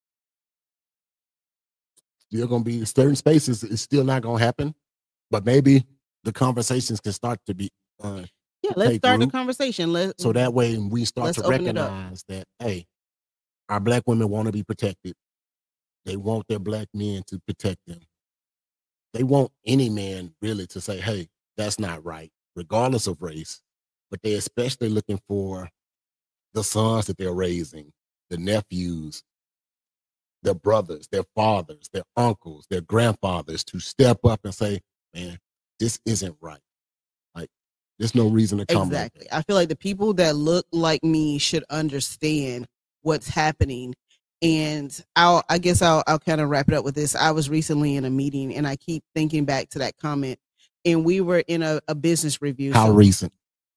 still going to be certain spaces. It's still not going to happen, but maybe the conversations can start to be. Let's start the conversation. So that way we start to recognize that, hey, our Black women want to be protected. They want their Black men to protect them. They want any man really to say, hey, that's not right, regardless of race. But they're especially looking for the sons that they're raising, the nephews, their brothers, their fathers, their uncles, their grandfathers to step up and say, man, this isn't right. Like, there's no reason to come. Exactly. I feel like the people that look like me should understand what's happening. And I'll kind of wrap it up with this. I was recently in a meeting and I keep thinking back to that comment, and we were in a business review. How recent?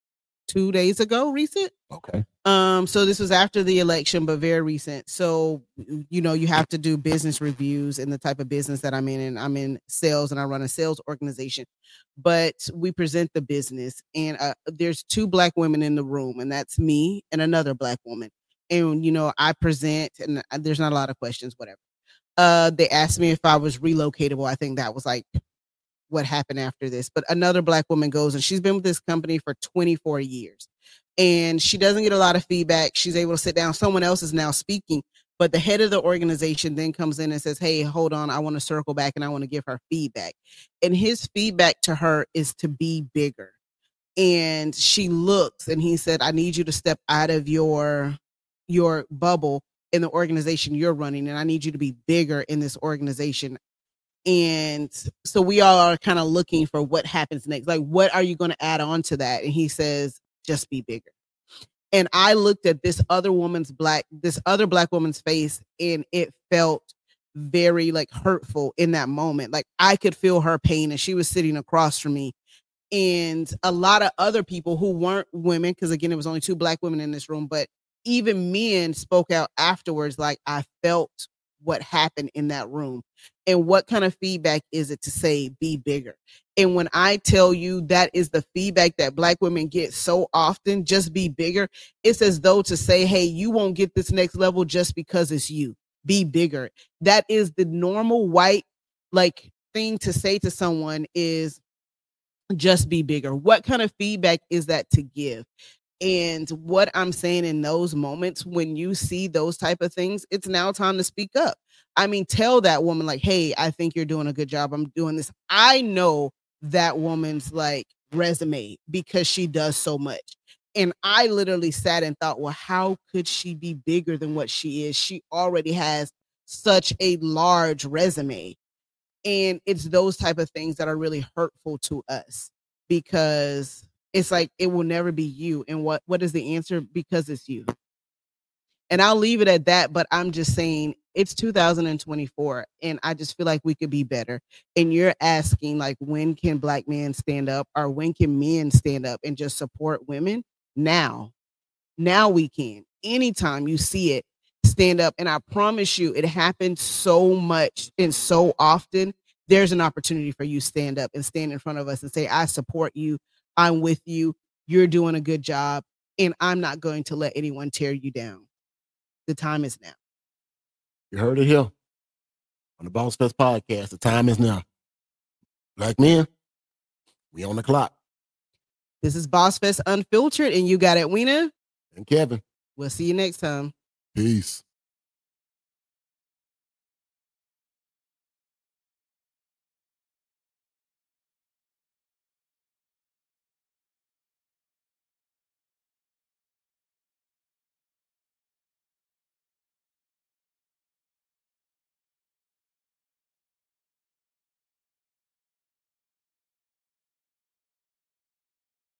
2 days ago, recent. Okay. So this was after the election, but very recent. So, you have to do business reviews in the type of business that I'm in, and I'm in sales and I run a sales organization, but we present the business, and there's 2 Black women in the room, and that's me and another Black woman. And, I present and there's not a lot of questions, whatever. They asked me if I was relocatable. I think that was like what happened after this. But another Black woman goes, and she's been with this company for 24 years. And she doesn't get a lot of feedback. She's able to sit down. Someone else is now speaking. But the head of the organization then comes in and says, hey, hold on. I want to circle back and I want to give her feedback. And his feedback to her is to be bigger. And she looks and he said, I need you to step out of your bubble in the organization you're running, and I need you to be bigger in this organization. And so we all are kind of looking for what happens next. Like, what are you going to add on to that? And he says, just be bigger. And I looked at this other Black woman's face, and it felt very like hurtful in that moment. Like, I could feel her pain, and she was sitting across from me. And a lot of other people who weren't women, because again, it was only 2 Black women in this room, but even men spoke out afterwards. Like, I felt what happened in that room. And what kind of feedback is it to say, be bigger? And when I tell you that is the feedback that Black women get so often, just be bigger, it's as though to say, hey, you won't get this next level just because it's you. Be bigger. That is the normal white thing to say to someone, is just be bigger. What kind of feedback is that to give? And what I'm saying in those moments, when you see those type of things, it's now time to speak up. I mean, tell that woman, like, hey, I think you're doing a good job. I'm doing this. I know that woman's resume because she does so much. And I literally sat and thought, well, how could she be bigger than what she is? She already has such a large resume. And it's those type of things that are really hurtful to us, because it's like, it will never be you. And what is the answer? Because it's you. And I'll leave it at that. But I'm just saying, it's 2024, and I just feel like we could be better. And you're asking, like, when can Black men stand up, or when can men stand up and just support women? Now we can. Anytime you see it, stand up. And I promise you, it happens so much and so often. There's an opportunity for you to stand up and stand in front of us and say, I support you. I'm with you. You're doing a good job. And I'm not going to let anyone tear you down. The time is now. You heard it here on the Boss Fest podcast. The time is now. Black men, we on the clock. This is Boss Fest Unfiltered, and you got Edwina and Kevin. We'll see you next time. Peace.